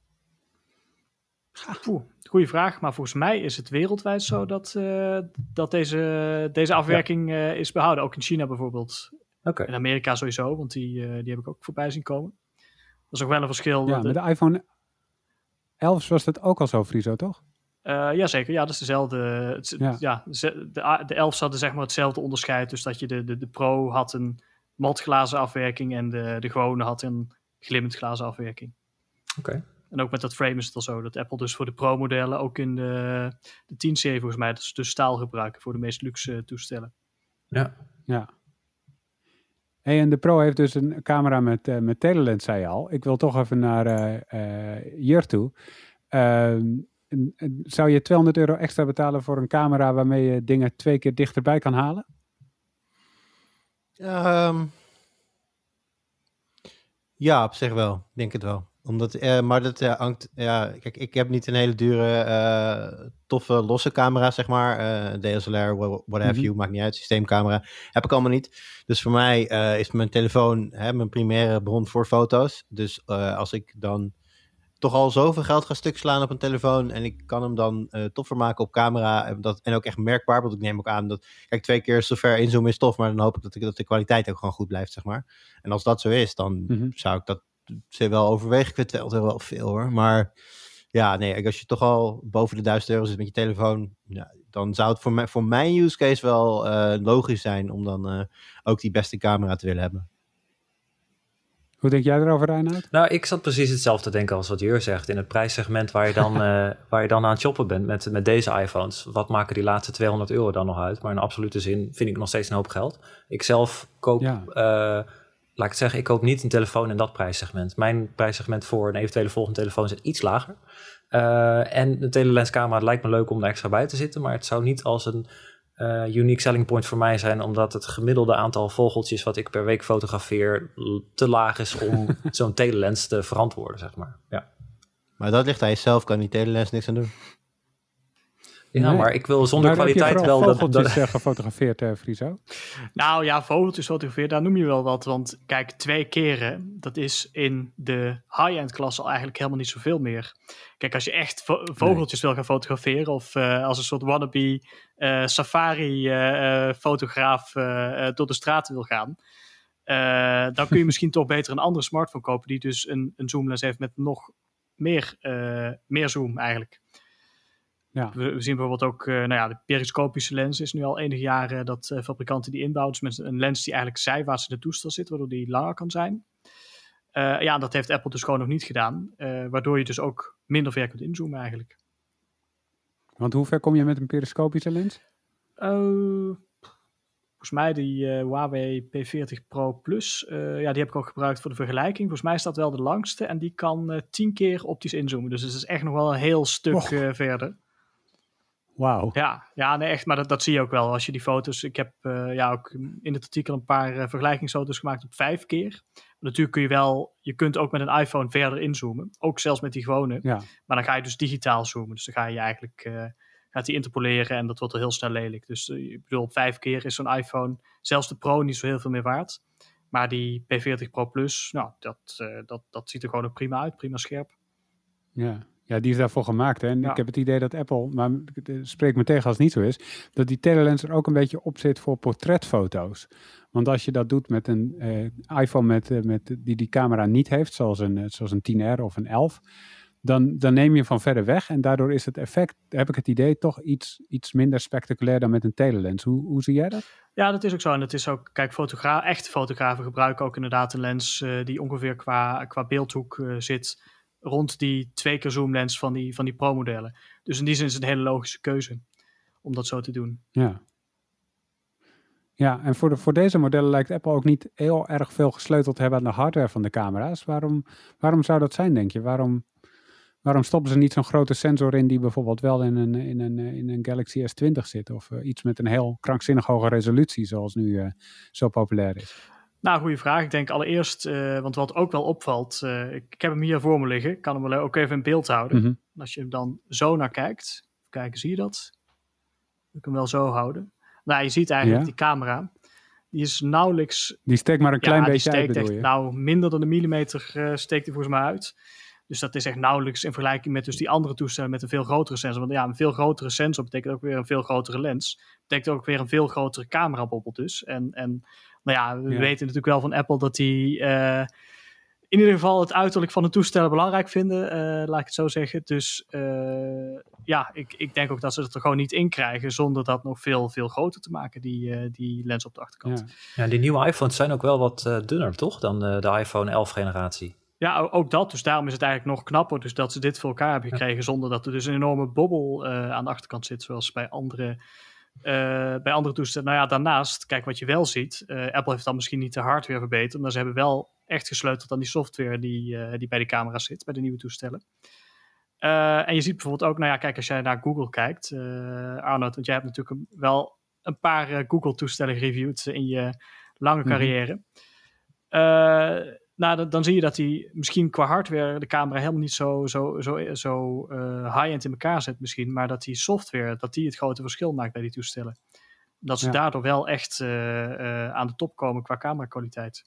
Poeh, goeie vraag, maar volgens mij is het wereldwijd zo dat, uh, dat deze, deze afwerking ja. uh, is behouden. Ook in China bijvoorbeeld. Okay. In Amerika sowieso, want die, uh, die heb ik ook voorbij zien komen. Dat is ook wel een verschil. Ja, met de iPhone elf was dat ook al zo, Friso, toch? Uh, Jazeker, ja, dat is dezelfde. Het, ja. Ja, de, de elf hadden zeg maar hetzelfde onderscheid. Dus dat je de, de, de Pro had een matglazen afwerking en de, de gewone had een glimmend glazen afwerking. Oké. Okay. En ook met dat frame is het al zo dat Apple dus voor de Pro-modellen ook in de, de tien serie volgens mij, dat ze dus staal gebruiken voor de meest luxe toestellen. Ja. Ja. Hey, en de Pro heeft dus een camera met, uh, met telelens, zei je al. Ik wil toch even naar uh, uh, Jur toe. Uh, zou je tweehonderd euro extra betalen voor een camera waarmee je dingen twee keer dichterbij kan halen? Um, ja, op zich wel. Ik denk het wel. Omdat, uh, maar dat uh, hangt, ja, kijk, ik heb niet een hele dure, uh, toffe, losse camera, zeg maar. Uh, D S L R, what, what have mm-hmm. you, maakt niet uit. Systeemcamera heb ik allemaal niet. Dus voor mij uh, is mijn telefoon hè, mijn primaire bron voor foto's. Dus uh, als ik dan toch al zoveel geld ga stuk slaan op een telefoon en ik kan hem dan uh, toffer maken op camera en, dat, en ook echt merkbaar, want ik neem ook aan dat, kijk, twee keer zo ver inzoomen is tof, maar dan hoop ik dat, ik, dat de kwaliteit ook gewoon goed blijft, zeg maar. En als dat zo is, dan mm-hmm. zou ik dat wel overwegen. Ik vind tweehonderd euro wel veel, hoor. Maar ja, nee, als je toch al boven de duizend euro zit met je telefoon, ja, dan zou het voor, mij, voor mijn use case wel uh, logisch zijn om dan uh, ook die beste camera te willen hebben. Hoe denk jij erover, Reinoud? Nou, ik zat precies hetzelfde te denken als wat Jur zegt. In het prijssegment waar je dan, uh, waar je dan aan het shoppen bent met, met deze iPhones. Wat maken die laatste tweehonderd euro dan nog uit? Maar in absolute zin vind ik nog steeds een hoop geld. Ik zelf koop, ja. uh, laat ik het zeggen, ik koop niet een telefoon in dat prijssegment. Mijn prijssegment voor een eventuele volgende telefoon zit iets lager. Uh, en de telelenscamera lijkt me leuk om er extra bij te zitten. Maar het zou niet als een Uh, unique selling point voor mij zijn, omdat het gemiddelde aantal vogeltjes wat ik per week fotografeer te laag is om zo'n telelens te verantwoorden, zeg maar. Ja. Maar dat ligt aan jezelf, kan die telelens niks aan doen. Ja, nee. maar ik wil zonder maar kwaliteit wel... vogeltjes dat... gefotografeerd, uh, Friso? Nou ja, vogeltjes gefotografeerd, daar noem je wel wat. Want kijk, twee keren, dat is in de high-end klasse al eigenlijk helemaal niet zoveel meer. Kijk, als je echt vo- vogeltjes nee. wil gaan fotograferen... of uh, als een soort wannabe uh, safari-fotograaf uh, uh, uh, door de straten wil gaan... Uh, dan kun je misschien toch beter een andere smartphone kopen... die dus een, een zoomlens heeft met nog meer, uh, meer zoom eigenlijk... Ja. We, we zien bijvoorbeeld ook, uh, nou ja, de periscopische lens is nu al enige jaren dat uh, fabrikanten die inbouwen. Dus met een lens die eigenlijk zijwaarts in het toestel zit, waardoor die langer kan zijn. Uh, ja, dat heeft Apple dus gewoon nog niet gedaan. Uh, waardoor je dus ook minder ver kunt inzoomen eigenlijk. Want hoe ver kom je met een periscopische lens? Uh, volgens mij die uh, Huawei P veertig Pro Plus, uh, ja, die heb ik ook gebruikt voor de vergelijking. Volgens mij is dat wel de langste en die kan uh, tien keer optisch inzoomen. Dus het is echt nog wel een heel stuk oh. uh, verder. Wauw. Ja, ja nee, echt, maar dat, dat zie je ook wel als je die foto's... Ik heb uh, ja, ook in het artikel een paar uh, vergelijkingsfoto's gemaakt op vijf keer. Maar natuurlijk kun je wel... Je kunt ook met een iPhone verder inzoomen. Ook zelfs met die gewone. Ja. Maar dan ga je dus digitaal zoomen. Dus dan ga je eigenlijk... Uh, gaat die interpoleren en dat wordt al heel snel lelijk. Dus uh, ik bedoel, op vijf keer is zo'n iPhone... Zelfs de Pro niet zo heel veel meer waard. Maar die P veertig Pro Plus... Nou, dat, uh, dat, dat ziet er gewoon ook prima uit. Prima scherp. Ja. Ja, die is daarvoor gemaakt. Hè? En ja. ik heb het idee dat Apple, maar spreek me tegen als het niet zo is, dat die telelens er ook een beetje op zit voor portretfoto's. Want als je dat doet met een uh, iPhone met, uh, met, die die camera niet heeft, zoals een, uh, zoals een tien R of een elf, dan, dan neem je van verder weg. En daardoor is het effect, heb ik het idee, toch iets, iets minder spectaculair dan met een telelens. Hoe, hoe zie jij dat? Ja, dat is ook zo. En het is ook, kijk, fotogra- echte fotografen gebruiken ook inderdaad een lens uh, die ongeveer qua, qua beeldhoek uh, zit rond die twee keer zoomlens van die, van die Pro-modellen. Dus in die zin is het een hele logische keuze om dat zo te doen. Ja, ja en voor, de, voor deze modellen lijkt Apple ook niet heel erg veel gesleuteld te hebben aan de hardware van de camera's. Waarom, waarom zou dat zijn, denk je? Waarom, waarom stoppen ze niet zo'n grote sensor in die bijvoorbeeld wel in een, in een, in een Galaxy S twintig zit? Of uh, iets met een heel krankzinnig hoge resolutie, zoals nu uh, zo populair is? Nou, goede vraag. Ik denk allereerst, uh, want wat ook wel opvalt, uh, ik, ik heb hem hier voor me liggen, ik kan hem wel ook even in beeld houden. Mm-hmm. Als je hem dan zo naar kijkt, kijken, zie je dat? Ik hem wel zo houden. Nou, je ziet eigenlijk ja. die camera, die is nauwelijks... Die steekt maar een klein ja, beetje uit, bedoel je? Echt, nou, minder dan een millimeter uh, steekt hij volgens mij uit. Dus dat is echt nauwelijks in vergelijking met dus die andere toestellen met een veel grotere sensor. Want ja, een veel grotere sensor betekent ook weer een veel grotere lens. Betekent ook weer een veel grotere camerabobbel dus. En, en nou ja, we ja. weten natuurlijk wel van Apple dat die uh, in ieder geval het uiterlijk van de toestellen belangrijk vinden. Uh, laat ik het zo zeggen. Dus uh, ja, ik, ik denk ook dat ze het er gewoon niet in krijgen zonder dat nog veel, veel groter te maken, die, uh, die lens op de achterkant. Ja, ja die nieuwe iPhones zijn ook wel wat uh, dunner, toch? Dan uh, de iPhone elf generatie. Ja, ook dat. Dus daarom is het eigenlijk nog knapper. Dus dat ze dit voor elkaar hebben gekregen. Ja. Zonder dat er dus een enorme bobbel uh, aan de achterkant zit. Zoals bij andere, uh, bij andere toestellen. Nou ja, daarnaast, kijk wat je wel ziet. Uh, Apple heeft dan misschien niet de hardware verbeterd. Maar ze hebben wel echt gesleuteld aan die software die, uh, die bij de camera zit. Bij de nieuwe toestellen. Uh, en je ziet bijvoorbeeld ook, nou ja, kijk als jij naar Google kijkt. Uh, Arnoud, want jij hebt natuurlijk een, wel een paar uh, Google toestellen gereviewd in je lange mm-hmm. carrière. Uh, Nou, dan, dan zie je dat hij misschien qua hardware de camera helemaal niet zo, zo, zo, zo uh, high-end in elkaar zet misschien. Maar dat die software, dat die het grote verschil maakt bij die toestellen. Dat ze ja. daardoor wel echt uh, uh, aan de top komen qua camerakwaliteit.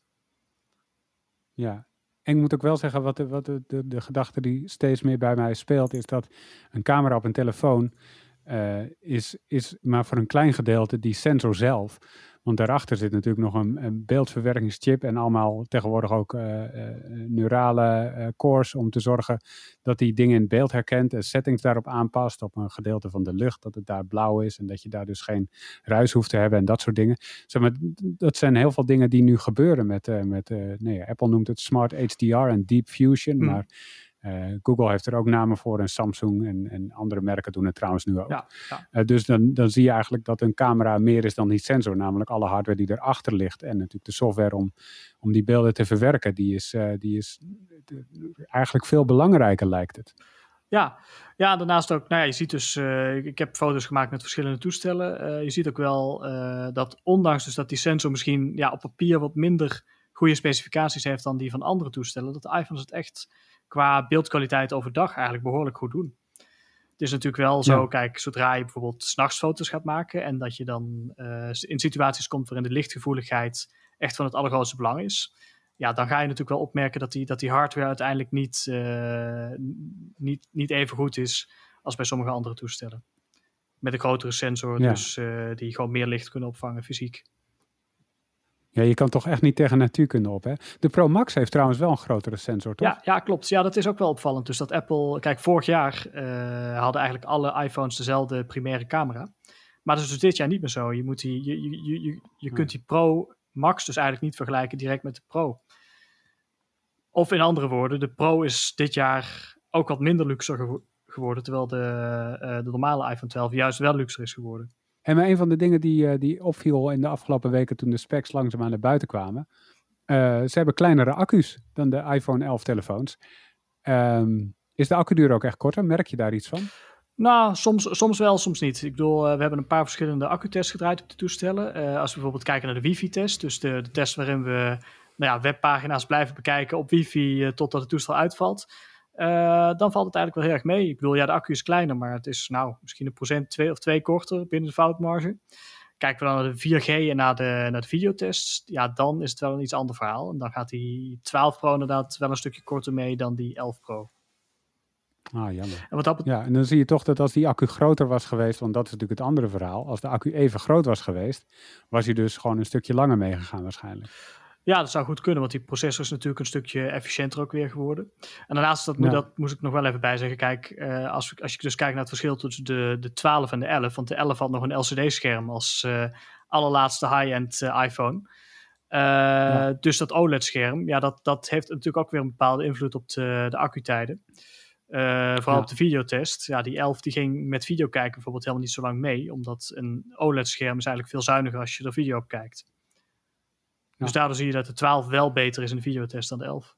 Ja, en ik moet ook wel zeggen, wat, de, wat de, de, de gedachte die steeds meer bij mij speelt, is dat een camera op een telefoon uh, is, is maar voor een klein gedeelte die sensor zelf. Want daarachter zit natuurlijk nog een, een beeldverwerkingschip en allemaal tegenwoordig ook uh, uh, neurale uh, cores om te zorgen dat die dingen in beeld herkent en settings daarop aanpast op een gedeelte van de lucht, dat het daar blauw is en dat je daar dus geen ruis hoeft te hebben en dat soort dingen. Zeg maar, dat zijn heel veel dingen die nu gebeuren met, uh, met uh, nee, Apple noemt het Smart H D R en Deep Fusion, mm. maar Uh, Google heeft er ook namen voor en Samsung en, en andere merken doen het trouwens nu ook. Ja, ja. Uh, dus dan, dan zie je eigenlijk dat een camera meer is dan die sensor, namelijk alle hardware die erachter ligt en natuurlijk de software om, om die beelden te verwerken, die is, uh, die is de, eigenlijk veel belangrijker lijkt het. Ja, ja, daarnaast ook, nou ja, je ziet dus, uh, ik heb foto's gemaakt met verschillende toestellen. Uh, je ziet ook wel uh, dat ondanks dus dat die sensor misschien ja, op papier wat minder goede specificaties heeft dan die van andere toestellen, dat de iPhones het echt qua beeldkwaliteit overdag eigenlijk behoorlijk goed doen. Het is natuurlijk wel zo, ja. Kijk, zodra je bijvoorbeeld 's nachts foto's gaat maken en dat je dan uh, in situaties komt waarin de lichtgevoeligheid echt van het allergrootste belang is, ja, dan ga je natuurlijk wel opmerken dat die, dat die hardware uiteindelijk niet, uh, niet, niet even goed is als bij sommige andere toestellen. Met een grotere sensor, ja. dus uh, die gewoon meer licht kunnen opvangen fysiek. Ja, je kan toch echt niet tegen natuurkunde op, hè? De Pro Max heeft trouwens wel een grotere sensor, toch? Ja, ja, klopt. Ja, dat is ook wel opvallend. Dus dat Apple... Kijk, vorig jaar uh, hadden eigenlijk alle iPhones dezelfde primaire camera. Maar dat is dus dit jaar niet meer zo. Je, moet die, je, je, je, je, je kunt die Pro Max dus eigenlijk niet vergelijken direct met de Pro. Of in andere woorden, de Pro is dit jaar ook wat minder luxe gewo- geworden, terwijl de, uh, de normale iPhone twaalf juist wel luxer is geworden. En maar een van de dingen die, uh, die opviel in de afgelopen weken toen de specs langzaamaan naar buiten kwamen. Uh, ze hebben kleinere accu's dan de iPhone elf telefoons. Um, is de accuduur ook echt korter? Merk je daar iets van? Nou, soms, soms wel, soms niet. Ik bedoel, uh, we hebben een paar verschillende accutests gedraaid op de toestellen. Uh, als we bijvoorbeeld kijken naar de wifi-test, dus de, de test waarin we nou ja, webpagina's blijven bekijken op wifi uh, totdat het toestel uitvalt. Uh, dan valt het eigenlijk wel heel erg mee. Ik bedoel, ja, de accu is kleiner, maar het is nou misschien een procent twee of twee korter binnen de foutmarge. Kijken we dan naar de vier G en naar de, naar de videotests, ja, dan is het wel een iets ander verhaal. En dan gaat die twaalf Pro inderdaad wel een stukje korter mee dan die elf Pro. Ah, jammer. En wat dat bet- ja, en dan zie je toch dat als die accu groter was geweest, want dat is natuurlijk het andere verhaal. Als de accu even groot was geweest, was hij dus gewoon een stukje langer meegegaan waarschijnlijk. Ja, dat zou goed kunnen, want die processor is natuurlijk een stukje efficiënter ook weer geworden. En daarnaast, dat, ja. dat moest ik nog wel even bij zeggen, kijk, uh, als, als je dus kijkt naar het verschil tussen de, de twaalf en de elf, want de elf had nog een L C D-scherm als uh, allerlaatste high-end uh, iPhone. Uh, ja. Dus dat O L E D-scherm, ja, dat, dat heeft natuurlijk ook weer een bepaalde invloed op de, de accutijden. Uh, vooral ja. op de videotest. Ja, die elf die ging met video kijken bijvoorbeeld helemaal niet zo lang mee, omdat een O L E D-scherm is eigenlijk veel zuiniger als je er video op kijkt. Ja. Dus daardoor zie je dat de twaalf wel beter is in de videotest dan de elf.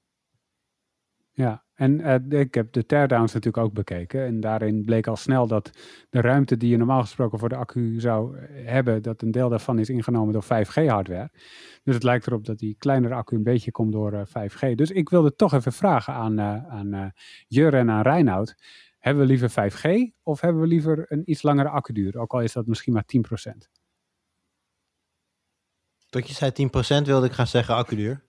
Ja, en uh, ik heb de teardowns natuurlijk ook bekeken. En daarin bleek al snel dat de ruimte die je normaal gesproken voor de accu zou hebben, dat een deel daarvan is ingenomen door vijf G hardware. Dus het lijkt erop dat die kleinere accu een beetje komt door uh, vijf G. Dus ik wilde toch even vragen aan, uh, aan uh, Jur en aan Reinoud. Hebben we liever vijf G of hebben we liever een iets langere accuduur? Ook al is dat misschien maar tien procent. Tot je zei tien procent wilde ik gaan zeggen accuduur.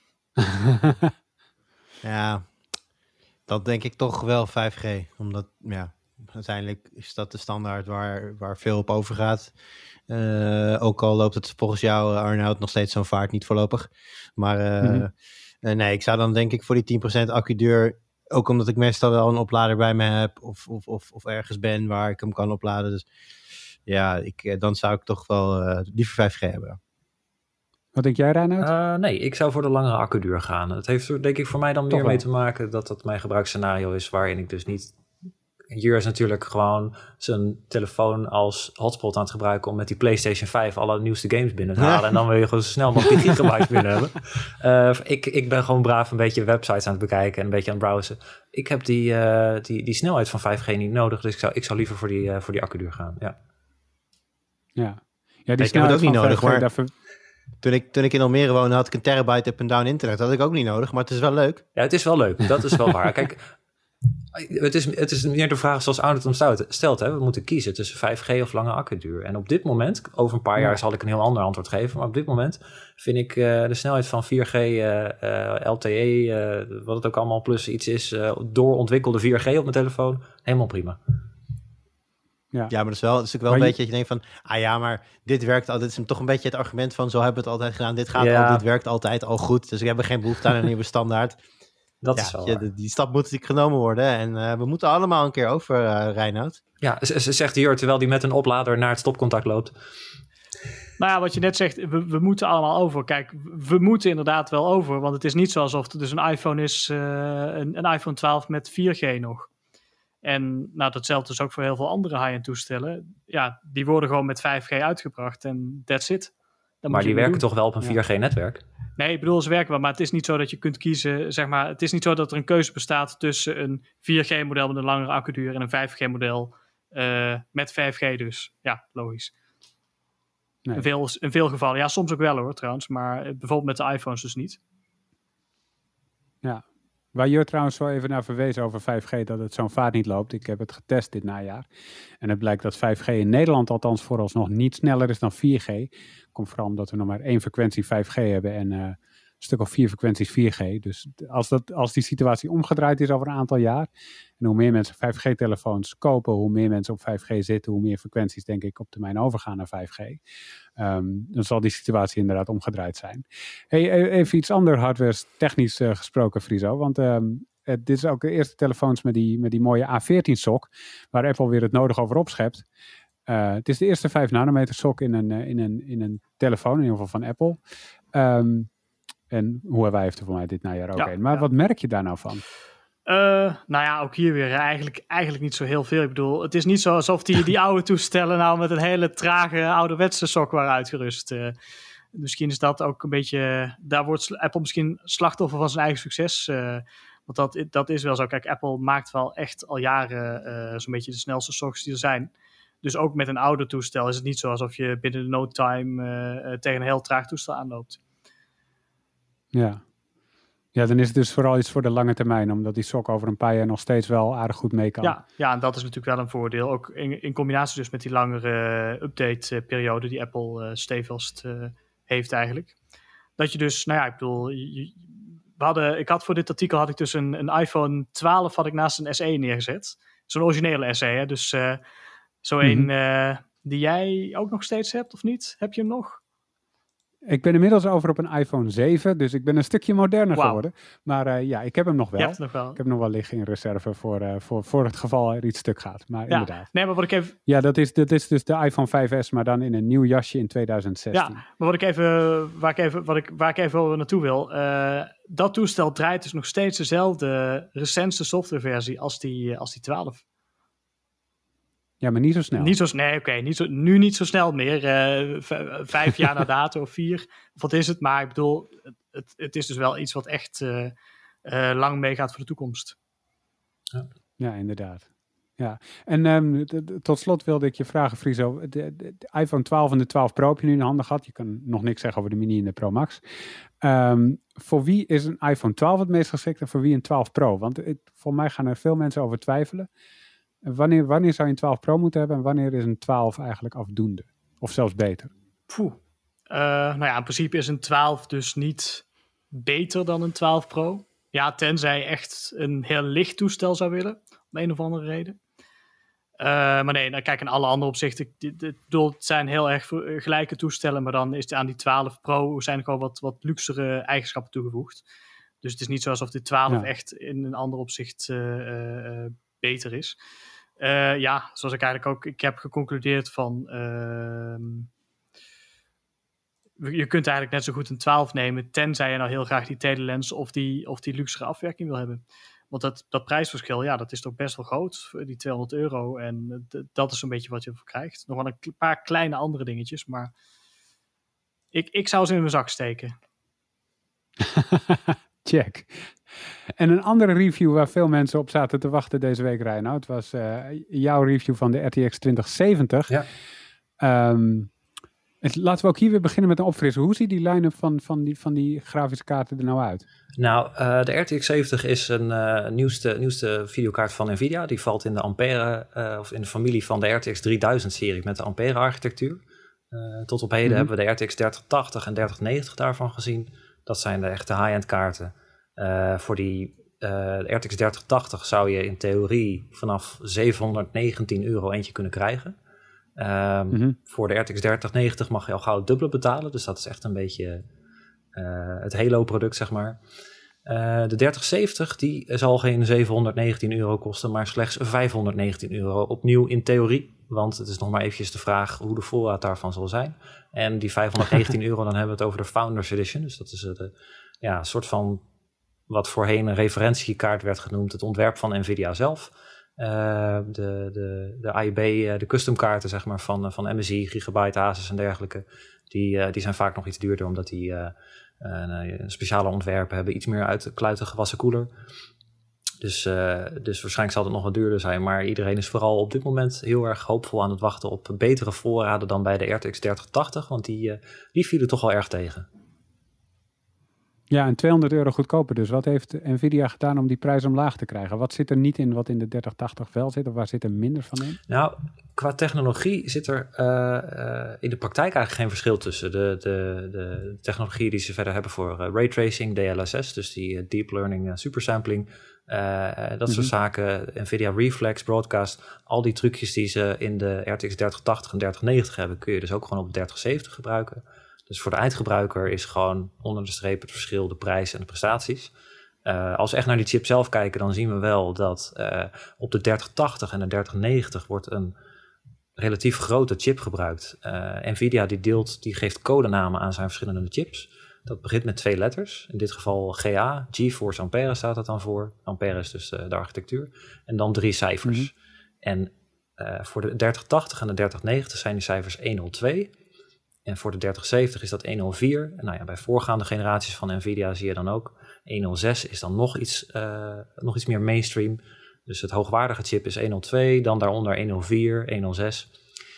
Ja, dat denk ik toch wel vijf G. Omdat, ja, uiteindelijk is dat de standaard waar, waar veel op overgaat. Uh, ook al loopt het volgens jou, Arnoud, nog steeds zo'n vaart, niet voorlopig. Maar uh, mm-hmm. uh, nee, ik zou dan denk ik voor die tien procent accuduur, ook omdat ik meestal wel een oplader bij me heb of, of, of, of ergens ben waar ik hem kan opladen. Dus ja, ik, dan zou ik toch wel uh, liever vijf G hebben. Wat denk jij, Reinoud? Uh, nee, ik zou voor de langere accuduur gaan. Het heeft denk ik voor mij dan meer mee te maken dat dat mijn gebruiksscenario is waarin ik dus niet... Hier is natuurlijk gewoon zijn telefoon als hotspot aan het gebruiken om met die PlayStation vijf alle nieuwste games binnen te halen. Ja. En dan wil je gewoon zo snel mogelijk die gigabytes binnen hebben. Uh, ik, ik ben gewoon braaf een beetje websites aan het bekijken en een beetje aan het browsen. Ik heb die, uh, die, die snelheid van vijf G niet nodig, dus ik zou, ik zou liever voor die, uh, voor die accuduur gaan. Ja, ja. ja die ik heb het ook niet nodig, maar... Daarvoor... Toen ik, toen ik in Almere woonde, had ik een terabyte up-and-down internet. Dat had ik ook niet nodig, maar het is wel leuk. Ja, het is wel leuk. Dat is wel waar. Kijk, het is, het is meer de vraag zoals Arnoud hem stelt. Hè? We moeten kiezen tussen vijf G of lange accuduur. En op dit moment, over een paar jaar ja. zal ik een heel ander antwoord geven. Maar op dit moment vind ik uh, de snelheid van vier G, uh, uh, L T E, uh, wat het ook allemaal plus iets is, uh, doorontwikkelde vier G op mijn telefoon, helemaal prima. Ja. ja, maar dat is wel, dat is natuurlijk wel maar een je... beetje dat je denkt van, ah ja, maar dit werkt al. Dit is toch een beetje het argument van, zo hebben we het altijd gedaan. Dit gaat ja. al, dit werkt altijd al goed. Dus we hebben geen behoefte aan een nieuwe standaard. Dat ja, is wel ja, die, die stap moet natuurlijk genomen worden. En uh, we moeten allemaal een keer over, uh, Reinoud. Ja, ze zegt hier, terwijl die met een oplader naar het stopcontact loopt. Nou ja, wat je net zegt, we, we moeten allemaal over. Kijk, we moeten inderdaad wel over. Want het is niet zo alsof er dus een iPhone is, uh, een, een iPhone twaalf met vier G nog. En nou, datzelfde is ook voor heel veel andere high-end toestellen. Ja, die worden gewoon met vijf G uitgebracht en that's it. Dat maar die werken doen. Toch wel op een vier G-netwerk? Nee, ik bedoel, ze werken wel, maar het is niet zo dat je kunt kiezen, zeg maar, het is niet zo dat er een keuze bestaat tussen een vier G-model met een langere accuduur en een vijf G-model uh, met vijf G dus. Ja, logisch. Nee. In, veel, in veel gevallen, ja, soms ook wel hoor trouwens, maar bijvoorbeeld met de iPhones dus niet. Ja. Waar je trouwens zo even naar verwees over vijf G, dat het zo'n vaart niet loopt. Ik heb het getest dit najaar. En het blijkt dat vijf G in Nederland althans vooralsnog niet sneller is dan vier G. Komt vooral omdat we nog maar één frequentie vijf G hebben en uh, een stuk of vier frequenties vier G. Dus als, dat, als die situatie omgedraaid is over een aantal jaar, en hoe meer mensen vijf G-telefoons kopen, hoe meer mensen op vijf G zitten, hoe meer frequenties denk ik op termijn overgaan naar vijf G. Um, dan zal die situatie inderdaad omgedraaid zijn. Hey, even iets anders hardware technisch uh, gesproken, Friso. Want um, het, dit is ook de eerste telefoons met die, met die mooie A veertien sok, waar Apple weer het nodig over opschept. Uh, het is de eerste vijf nanometer sok in een, uh, in, een, in een telefoon, in ieder geval van Apple. Um, en Huawei heeft er voor mij dit najaar ook ja, een. Maar ja. wat merk je daar nou van? Uh, nou ja, ook hier weer eigenlijk, eigenlijk niet zo heel veel. Ik bedoel, het is niet zo alsof die, die oude toestellen nou met een hele trage ouderwetse sok waren uitgerust. Uh, misschien is dat ook een beetje, daar wordt Apple misschien slachtoffer van zijn eigen succes. Uh, want dat, dat is wel zo. Kijk, Apple maakt wel echt al jaren uh, zo'n beetje de snelste soks die er zijn. Dus ook met een ouder toestel is het niet zo alsof je binnen no time uh, uh, tegen een heel traag toestel aanloopt. Ja. Ja, dan is het dus vooral iets voor de lange termijn, omdat die sok over een paar jaar nog steeds wel aardig goed mee kan. Ja, ja, en dat is natuurlijk wel een voordeel. Ook in, in combinatie dus met die langere update-periode die Apple uh, stevast uh, heeft eigenlijk. Dat je dus, nou ja, ik bedoel, je, we hadden, ik had voor dit artikel had ik dus een, een iPhone twaalf had ik naast een S E neergezet. Zo'n originele S E, hè? Dus uh, zo een mm-hmm. uh, die jij ook nog steeds hebt, of niet? Heb je hem nog? Ik ben inmiddels over op een iPhone zeven, dus ik ben een stukje moderner wow. geworden. Maar uh, ja, ik heb hem nog wel. nog wel. Ik heb hem nog wel liggen in reserve voor, uh, voor, voor het geval er iets stuk gaat. Maar ja. inderdaad. Nee, maar wat ik even... Ja, dat is, dat is dus de iPhone vijf S, maar dan in een nieuw jasje in tweeduizend zestien. Ja, maar wat ik even, waar, ik even, wat ik, waar ik even naartoe wil... Uh, dat toestel draait dus nog steeds dezelfde recentste softwareversie als die, als die twaalf. Ja, maar niet zo snel. Niet zo, nee, oké. Okay, nu niet zo snel meer. Uh, v- vijf jaar na dato of vier. Of wat is het? Maar ik bedoel, het, het is dus wel iets wat echt uh, uh, lang meegaat voor de toekomst. Ja, ja inderdaad. Ja. En um, t- t- tot slot wilde ik je vragen, Friso. De, de, de iPhone twaalf en de twaalf Pro heb je nu in de handen gehad. Je kan nog niks zeggen over de Mini en de Pro Max. Um, voor wie is een iPhone twaalf het meest geschikt en voor wie een twaalf Pro? Want het, voor mij gaan er veel mensen over twijfelen. Wanneer, wanneer zou je een twaalf Pro moeten hebben en wanneer is een twaalf eigenlijk afdoende? Of zelfs beter? Poeh. Uh, nou ja, in principe is een twaalf dus niet beter dan een twaalf Pro. Ja, tenzij je echt een heel licht toestel zou willen. Om een of andere reden. Uh, maar nee, nou, kijk, in alle andere opzichten. Ik bedoel, het zijn heel erg gelijke toestellen. Maar dan is aan die twaalf Pro zijn gewoon wat, wat luxere eigenschappen toegevoegd. Dus het is niet zo alsof die twaalf ja. echt in een ander opzicht uh, uh, beter is. Uh, ja, zoals ik eigenlijk ook... Ik heb geconcludeerd van... Uh, je kunt eigenlijk net zo goed een twaalf nemen... tenzij je nou heel graag die telelens... of die, of die luxere afwerking wil hebben. Want dat, dat prijsverschil, ja, dat is toch best wel groot. Die tweehonderd euro. En d- dat is een beetje wat je ervoor krijgt. Nog wel een paar kleine andere dingetjes. Maar ik, ik zou ze in mijn zak steken. Check. En een andere review waar veel mensen op zaten te wachten deze week, Reinoud, was uh, jouw review van de R T X twintig zeventig. Ja. Um, het, laten we ook hier weer beginnen met een opfrissen. Hoe ziet die line-up van, van, die, van die grafische kaarten er nou uit? Nou, uh, de R T X zeventig is een uh, nieuwste, nieuwste videokaart van Nvidia. Die valt in de Ampere, uh, of in de familie van de R T X drieduizend serie met de Ampere architectuur. Uh, tot op heden mm-hmm. hebben we de R T X dertig tachtig en dertig negentig daarvan gezien. Dat zijn de echte high-end kaarten. Uh, voor die uh, de R T X dertig tachtig zou je in theorie vanaf zevenhonderdnegentien euro eentje kunnen krijgen. Um, mm-hmm. Voor de R T X dertig negentig mag je al gauw het dubbele betalen. Dus dat is echt een beetje uh, het Halo-product, zeg maar. Uh, de dertig zeventig die zal geen zevenhonderdnegentien euro kosten, maar slechts vijfhonderdnegentien euro. Opnieuw in theorie, want het is nog maar eventjes de vraag hoe de voorraad daarvan zal zijn. En die vijfhonderdnegentien euro, dan hebben we het over de Founders Edition. Dus dat is de, ja, een soort van wat voorheen een referentiekaart werd genoemd, het ontwerp van Nvidia zelf. Uh, de, de, de A I B, de customkaarten zeg maar, van, van M S I, Gigabyte, Asus en dergelijke, die, uh, die zijn vaak nog iets duurder, omdat die uh, uh, speciale ontwerpen hebben, iets meer uit de kluiten gewassen koeler. Dus, uh, dus waarschijnlijk zal het nog wat duurder zijn, maar iedereen is vooral op dit moment heel erg hoopvol aan het wachten op betere voorraden dan bij de R T X dertig tachtig, want die, uh, die vielen toch wel erg tegen. Ja, en tweehonderd euro goedkoper. Dus wat heeft Nvidia gedaan om die prijs omlaag te krijgen? Wat zit er niet in wat in de dertig tachtig wel zit? Of waar zit er minder van in? Nou, qua technologie zit er uh, uh, in de praktijk eigenlijk geen verschil tussen. De, de, de technologie die ze verder hebben voor uh, raytracing, D L S S, dus die uh, deep learning uh, supersampling, uh, dat mm-hmm. soort zaken, Nvidia Reflex, Broadcast, al die trucjes die ze in de R T X dertig tachtig en dertig negentig hebben, kun je dus ook gewoon op dertig zeventig gebruiken. Dus voor de eindgebruiker is gewoon onder de streep het verschil de prijs en de prestaties. Uh, als we echt naar die chip zelf kijken, dan zien we wel dat uh, op de dertig tachtig en de dertig negentig wordt een relatief grote chip gebruikt. Uh, Nvidia die deelt, die geeft codenamen aan zijn verschillende chips. Dat begint met twee letters. In dit geval G A, GeForce Ampere staat dat dan voor. Ampere is dus uh, de architectuur. En dan drie cijfers. Mm-hmm. En uh, voor de dertig tachtig en de dertig negentig zijn die cijfers honderdtwee. En voor de dertig zeventig is dat honderdvier. En nou ja, bij voorgaande generaties van Nvidia zie je dan ook honderdzes is dan nog iets, uh, nog iets meer mainstream. Dus het hoogwaardige chip is honderdtwee, dan daaronder honderdvier, honderdzes.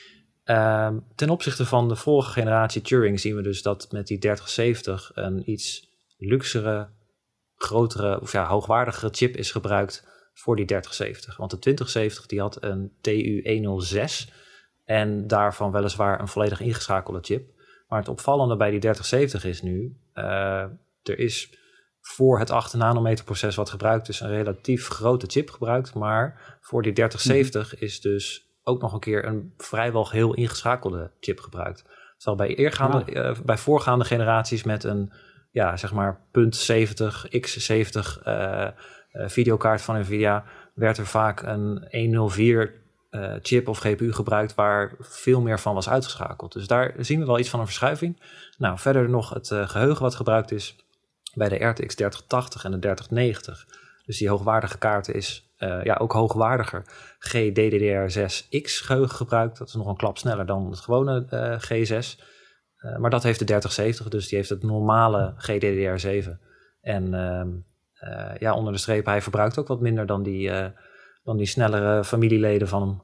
Um, ten opzichte van de vorige generatie Turing zien we dus dat met die dertig zeventig een iets luxere, grotere, of ja, hoogwaardigere chip is gebruikt voor die dertig zeventig. Want de twintig zeventig die had een T U honderdzes en daarvan weliswaar een volledig ingeschakelde chip. Maar het opvallende bij die dertig zeventig is nu, uh, er is voor het acht nanometer proces wat gebruikt is een relatief grote chip gebruikt, maar voor die dertig zeventig mm-hmm. is dus ook nog een keer een vrijwel geheel ingeschakelde chip gebruikt. Terwijl bij, eergaande, ja. uh, bij voorgaande generaties met een ja, zeg maar punt zeventig, x zeventig uh, uh, videokaart van Nvidia werd er vaak een honderdvier uh, chip of G P U gebruikt waar veel meer van was uitgeschakeld. Dus daar zien we wel iets van een verschuiving. Nou, verder nog het uh, geheugen wat gebruikt is bij de R T X dertig tachtig en de dertig negentig. Dus die hoogwaardige kaarten is uh, ja, ook hoogwaardiger G D D R zes X geheugen gebruikt. Dat is nog een klap sneller dan het gewone uh, G zes. Uh, maar dat heeft de dertig zeventig, dus die heeft het normale G D D R zeven. En uh, uh, ja, onder de streep, hij verbruikt ook wat minder dan die, uh, dan die snellere familieleden van hem.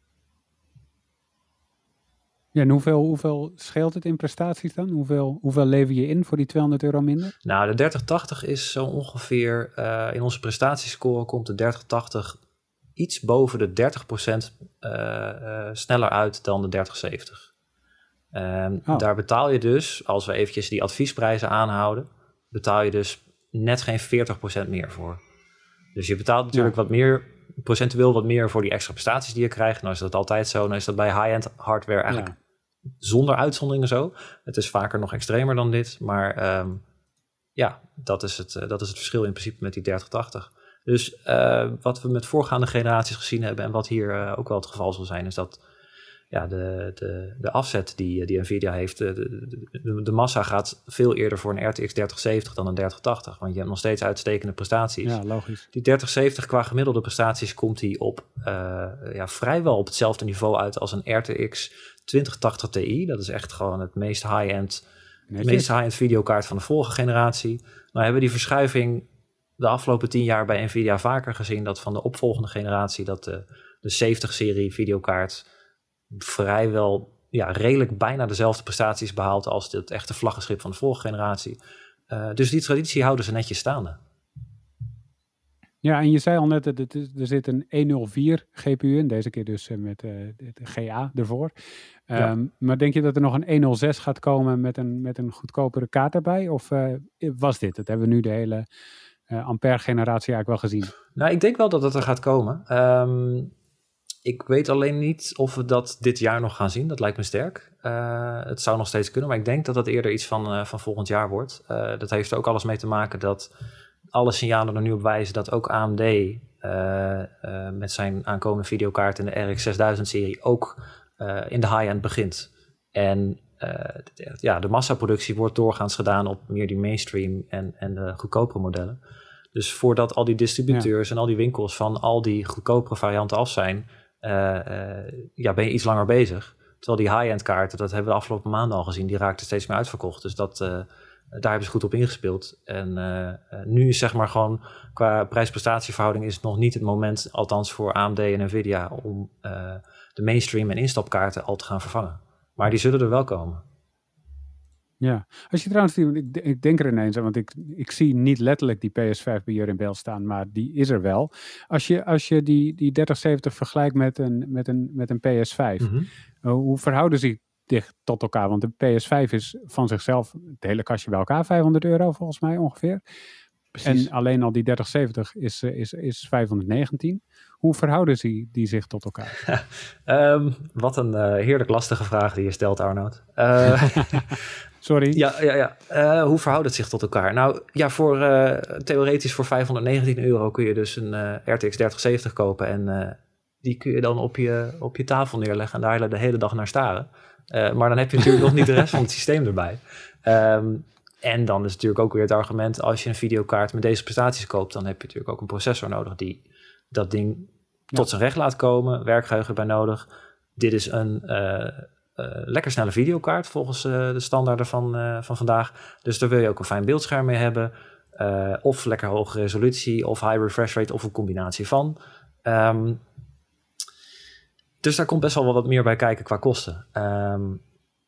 Ja, en hoeveel, hoeveel scheelt het in prestaties dan? Hoeveel, hoeveel lever je in voor die tweehonderd euro minder? Nou, de dertig tachtig is zo ongeveer, uh, in onze prestatiescore komt de dertig tachtig iets boven de dertig procent uh, uh, sneller uit dan de dertig zeventig. Um, oh. Daar betaal je dus, als we eventjes die adviesprijzen aanhouden, betaal je dus net geen veertig procent meer voor. Dus je betaalt natuurlijk ja. wat meer, procentueel wat meer voor die extra prestaties die je krijgt. Nou is dat altijd zo, dan is dat bij high-end hardware eigenlijk ja. zonder uitzonderingen zo. Het is vaker nog extremer dan dit, maar um, ja, dat is, het, uh, dat is het verschil in principe met die dertig tachtig. Dus uh, wat we met voorgaande generaties gezien hebben en wat hier uh, ook wel het geval zal zijn, is dat ja, de, de, de afzet die, die Nvidia heeft, de, de, de, de massa gaat veel eerder voor een R T X dertig zeventig dan een dertig tachtig. Want je hebt nog steeds uitstekende prestaties. Ja, logisch. Die dertig zeventig qua gemiddelde prestaties komt die op uh, ja, vrijwel op hetzelfde niveau uit als een R T X twintig tachtig Ti. Dat is echt gewoon het meest high-end, de meest high-end videokaart van de vorige generatie. Nou hebben we die verschuiving de afgelopen tien jaar bij Nvidia vaker gezien, dat van de opvolgende generatie dat de, de zeventig-serie videokaart vrijwel ja, redelijk bijna dezelfde prestaties behaalt als het echte vlaggenschip van de vorige generatie. Uh, dus die traditie houden ze netjes staande. Ja, en je zei al net, dat het, er zit een honderdvier G P U in, deze keer dus met uh, de G A ervoor. Um, ja. Maar denk je dat er nog een honderdzes gaat komen met een, met een goedkopere kaart erbij? Of uh, was dit? Dat hebben we nu de hele uh, Ampère-generatie eigenlijk wel gezien. Nou, ik denk wel dat het er gaat komen. Um, Ik weet alleen niet of we dat dit jaar nog gaan zien. Dat lijkt me sterk. Uh, het zou nog steeds kunnen, maar ik denk dat dat eerder iets van, uh, van volgend jaar wordt. Uh, dat heeft er ook alles mee te maken dat alle signalen er nu op wijzen dat ook A M D uh, uh, met zijn aankomende videokaart in de R X zesduizend-serie ook uh, in de high-end begint. En uh, de, ja, de massaproductie wordt doorgaans gedaan op meer die mainstream en, en de goedkopere modellen. Dus voordat al die distributeurs ja. en al die winkels van al die goedkopere varianten af zijn, Uh, uh, ja, ben je iets langer bezig. Terwijl die high-end kaarten, dat hebben we de afgelopen maanden al gezien, die raakten steeds meer uitverkocht. Dus dat, uh, daar hebben ze goed op ingespeeld. En uh, uh, nu is zeg maar gewoon qua prijs-prestatieverhouding is het nog niet het moment, althans voor A M D en Nvidia, om uh, de mainstream en instapkaarten al te gaan vervangen. Maar die zullen er wel komen. Ja, als je trouwens, die, ik, ik denk er ineens aan, want ik, ik zie niet letterlijk die P S vijf bij hier in beeld staan, maar die is er wel. Als je, als je die, die dertig zeventig vergelijkt met een, met een, met een P S vijf, Mm-hmm. uh, hoe verhouden ze zich tot elkaar? Want de P S vijf is van zichzelf, het hele kastje bij elkaar, vijfhonderd euro volgens mij ongeveer. Precies. En alleen al die dertig zeventig is, is, is vijfhonderdnegentien. Hoe verhouden ze die zich tot elkaar? um, wat een uh, heerlijk lastige vraag die je stelt, Arnoud. Uh, Sorry. Ja, ja, ja. Uh, hoe verhoudt het zich tot elkaar? Nou, ja, voor, uh, theoretisch voor vijfhonderdnegentien euro kun je dus een uh, R T X dertig zeventig kopen. En uh, die kun je dan op je, op je tafel neerleggen en daar de hele dag naar staren. Uh, maar dan heb je natuurlijk nog niet de rest van het systeem erbij. Um, en dan is natuurlijk ook weer het argument, als je een videokaart met deze prestaties koopt, dan heb je natuurlijk ook een processor nodig die dat ding tot ja. zijn recht laat komen. Werkgeheugen bij nodig. Dit is een uh, uh, lekker snelle videokaart volgens uh, de standaarden van, uh, van vandaag. Dus daar wil je ook een fijn beeldscherm mee hebben. Uh, of lekker hoge resolutie, of high refresh rate, of een combinatie van. Um, dus daar komt best wel wat meer bij kijken qua kosten. Um,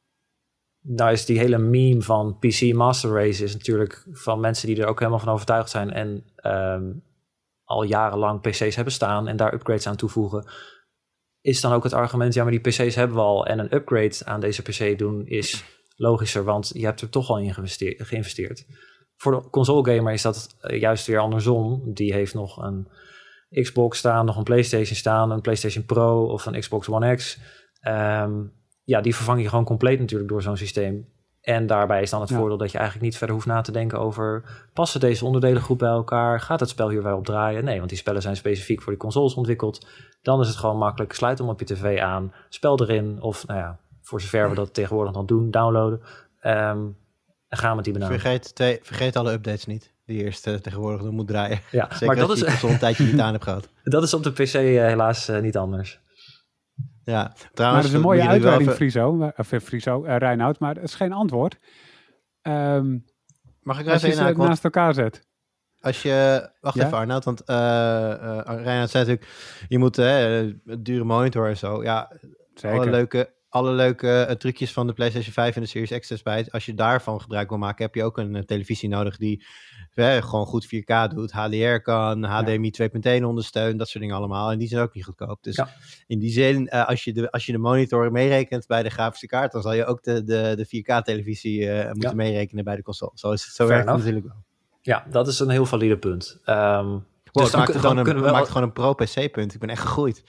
nou is die hele meme van P C Master Race is natuurlijk van mensen die er ook helemaal van overtuigd zijn en um, al jarenlang P C's hebben staan en daar upgrades aan toevoegen. Is dan ook het argument, ja, maar die P C's hebben we al en een upgrade aan deze P C doen is logischer, want je hebt er toch al in geïnvesteerd. geïnvesteerd. Voor de console gamer is dat juist weer andersom. Die heeft nog een Xbox staan, nog een PlayStation staan, een PlayStation Pro of een Xbox One X. Um, ja, die vervang je gewoon compleet natuurlijk door zo'n systeem. En daarbij is dan het ja. voordeel dat je eigenlijk niet verder hoeft na te denken over, passen deze onderdelen goed bij elkaar? Gaat het spel hier wel op draaien? Nee, want die spellen zijn specifiek voor die consoles ontwikkeld. Dan is het gewoon makkelijk, sluit hem op je tv aan, spel erin, of nou ja, voor zover we dat tegenwoordig nog doen, downloaden. Um, en gaan met die banaan. Vergeet, twee, vergeet alle updates niet, die eerst uh, tegenwoordig nog moet draaien. Ja, zeker maar dat als is je console een tijdje niet aan hebt gehad. Dat is op de P C uh, helaas uh, niet anders. Ja, trouwens, maar dat is een mooie uitweiding, even... Friso, of Friso, uh, Reinoud, maar het is geen antwoord. Um, Mag ik als je ze naast want... elkaar zet? Als je, wacht ja? even Arnoud, want uh, uh, Reinoud zei natuurlijk, je moet uh, een dure monitor en zo. Ja, Zeker. alle leuke, alle leuke uh, trucjes van de PlayStation vijf en de Series X bij. Als je daarvan gebruik wil maken, heb je ook een uh, televisie nodig die uh, gewoon goed vier K doet, H D R kan, H D M I ja. twee punt één ondersteunt, dat soort dingen allemaal. En die zijn ook niet goedkoop. Dus ja. in die zin, uh, als, je de, als je de monitor meerekent bij de grafische kaart, dan zal je ook de, de, de vier K televisie uh, moeten ja. meerekenen bij de console. Zo is het, zo werkt het natuurlijk wel. Ja, dat is een heel valide punt. Um, wow, dus dan, maakt dan, dan een, we maakt gewoon een pro-P C-punt. Ik ben echt gegroeid.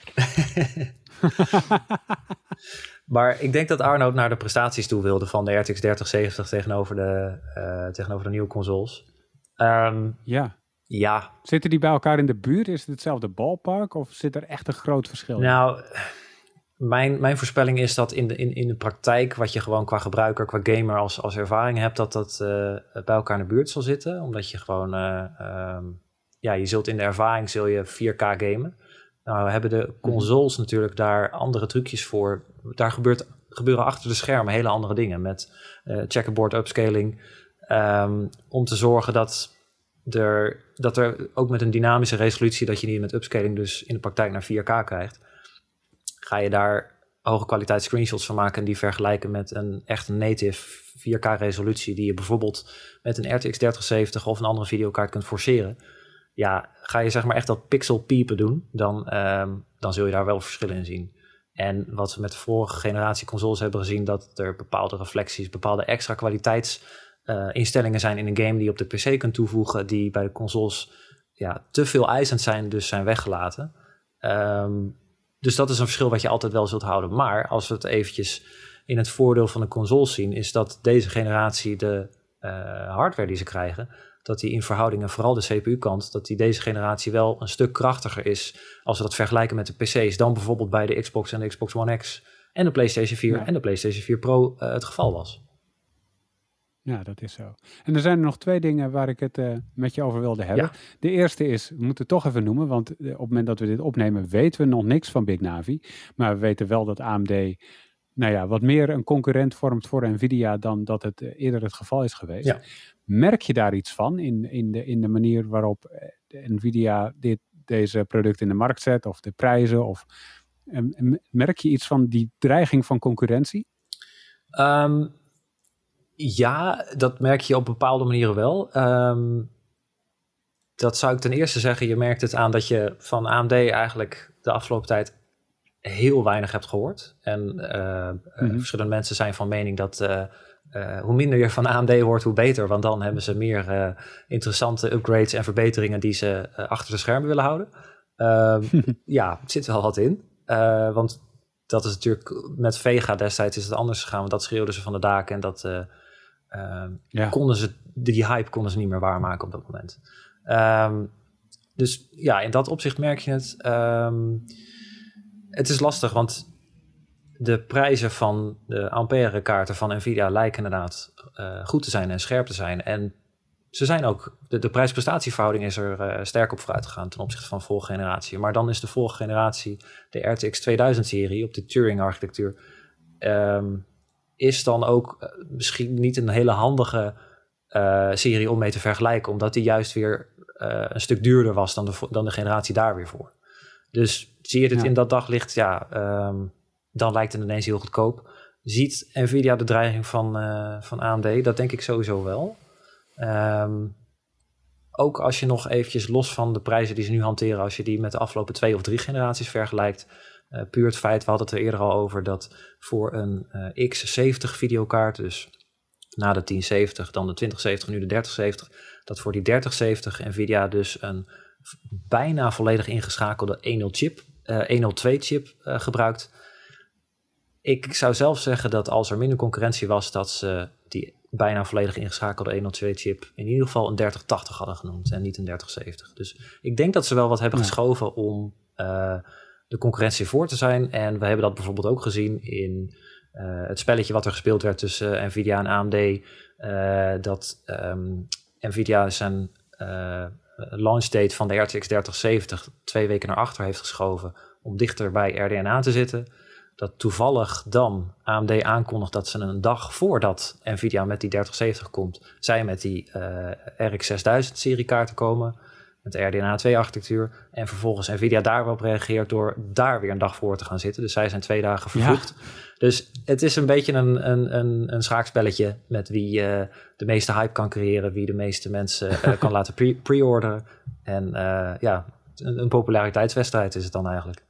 Maar ik denk dat Arnoud naar de prestaties toe wilde van de R T X dertig zeventig tegenover de, uh, tegenover de nieuwe consoles. Um, ja. ja. Zitten die bij elkaar in de buurt? Is het hetzelfde ballpark of zit er echt een groot verschil in? Nou, mijn, mijn voorspelling is dat in de, in, in de praktijk, wat je gewoon qua gebruiker, qua gamer als, als ervaring hebt, dat dat uh, bij elkaar in de buurt zal zitten. Omdat je gewoon, uh, um, ja, je zult in de ervaring zul je vier K gamen. Nou hebben de consoles mm. natuurlijk daar andere trucjes voor. Daar gebeurt, gebeuren achter de schermen hele andere dingen. Met uh, checkerboard upscaling. Um, om te zorgen dat er, dat er ook met een dynamische resolutie, dat je niet met upscaling dus in de praktijk naar vier K krijgt. Ga je daar hoge kwaliteit screenshots van maken en die vergelijken met een echt native vier K resolutie die je bijvoorbeeld met een R T X dertig zeventig of een andere videokaart kunt forceren. Ja, ga je zeg maar echt dat pixel piepen doen, dan, um, dan zul je daar wel verschillen in zien. En wat we met de vorige generatie consoles hebben gezien, dat er bepaalde reflecties, bepaalde extra kwaliteitsinstellingen uh, zijn in een game die je op de P C kunt toevoegen, die bij de consoles ja, te veel eisend zijn, dus zijn weggelaten. Um, dus dat is een verschil wat je altijd wel zult houden. Maar als we het eventjes in het voordeel van de consoles zien, is dat deze generatie de uh, hardware die ze krijgen, dat die in verhoudingen, vooral de C P U-kant, dat die deze generatie wel een stuk krachtiger is als we dat vergelijken met de P C's dan bijvoorbeeld bij de Xbox en de Xbox One X en de PlayStation vier ja. en de PlayStation vier Pro uh, het geval was. Ja, dat is zo. En er zijn er nog twee dingen waar ik het uh, met je over wilde hebben. Ja. De eerste is, we moeten het toch even noemen, want uh, op het moment dat we dit opnemen weten we nog niks van Big Navi, maar we weten wel dat A M D nou ja, wat meer een concurrent vormt voor Nvidia dan dat het uh, eerder het geval is geweest. Ja. Merk je daar iets van in, in, de, in de manier waarop uh, Nvidia dit, deze producten in de markt zet of de prijzen? Of, uh, merk je iets van die dreiging van concurrentie? Um, Ja, dat merk je op bepaalde manieren wel. Um, dat zou ik ten eerste zeggen. Je merkt het aan dat je van A M D eigenlijk de afgelopen tijd heel weinig hebt gehoord. En uh, mm-hmm. verschillende mensen zijn van mening dat uh, uh, hoe minder je van A M D hoort, hoe beter. Want dan hebben ze meer uh, interessante upgrades en verbeteringen die ze uh, achter de schermen willen houden. Uh, ja, het zit wel wat in. Uh, want dat is natuurlijk met Vega destijds is het anders gegaan. Want dat schreeuwden ze van de daken en dat uh, uh, ja. konden ze, die hype konden ze niet meer waarmaken op dat moment. Um, dus ja, in dat opzicht merk je het. Um, het is lastig, want de prijzen van de Ampère kaarten van Nvidia lijken inderdaad uh, goed te zijn en scherp te zijn. En ze zijn ook, de, de prijs-prestatieverhouding is er uh, sterk op vooruit gegaan ten opzichte van de vorige generatie. Maar dan is de vorige generatie, de R T X tweeduizend serie op de Turing-architectuur, um, is dan ook uh, misschien niet een hele handige uh, serie om mee te vergelijken, omdat die juist weer uh, een stuk duurder was dan de, dan de generatie daar weer voor. Dus zie je dit ja. in dat daglicht, ja, um, dan lijkt het ineens heel goedkoop. Ziet Nvidia de dreiging van, uh, van A M D? Dat denk ik sowieso wel. Um, ook als je nog eventjes los van de prijzen die ze nu hanteren, als je die met de afgelopen twee of drie generaties vergelijkt, uh, puur het feit, we hadden het er eerder al over, dat voor een uh, X zeventig videokaart, dus na de tien zeventig, dan de twintig zeventig, nu de dertig zeventig, dat voor die dertig zeventig Nvidia dus een bijna volledig ingeschakelde één nul chip, uh, één nul twee chip uh, gebruikt. Ik zou zelf zeggen dat als er minder concurrentie was, dat ze die bijna volledig ingeschakelde één nul twee chip in ieder geval een dertig tachtig hadden genoemd en niet een dertig zeventig. Dus ik denk dat ze wel wat hebben ja. geschoven om uh, de concurrentie voor te zijn. En we hebben dat bijvoorbeeld ook gezien in uh, het spelletje wat er gespeeld werd tussen uh, Nvidia en A M D. Uh, dat um, Nvidia zijn uh, launch date van de R T X dertig zeventig twee weken naar achter heeft geschoven om dichter bij R D N A te zitten. Dat toevallig dan A M D aankondigt dat ze een dag voordat Nvidia met die dertig zeventig komt, zij met die uh, R X zesduizend serie kaarten komen, met de R D N A twee architectuur. En vervolgens Nvidia daarop reageert door daar weer een dag voor te gaan zitten. Dus zij zijn twee dagen vervroegd. Ja. Dus het is een beetje een, een, een, een schaakspelletje met wie uh, de meeste hype kan creëren, wie de meeste mensen uh, kan laten pre- pre-orderen. En uh, ja, een, een populariteitswedstrijd is het dan eigenlijk.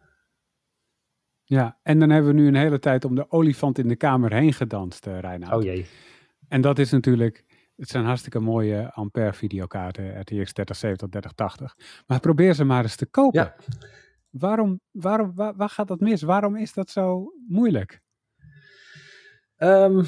Ja, en dan hebben we nu een hele tijd om de olifant in de kamer heen gedanst, uh, Reinoud. Oh jee. En dat is natuurlijk, het zijn hartstikke mooie Ampère videokaarten, R T X dertig zeventig, dertig tachtig. Maar probeer ze maar eens te kopen. Ja. Waarom, waarom, waar, waar gaat dat mis? Waarom is dat zo moeilijk? Um,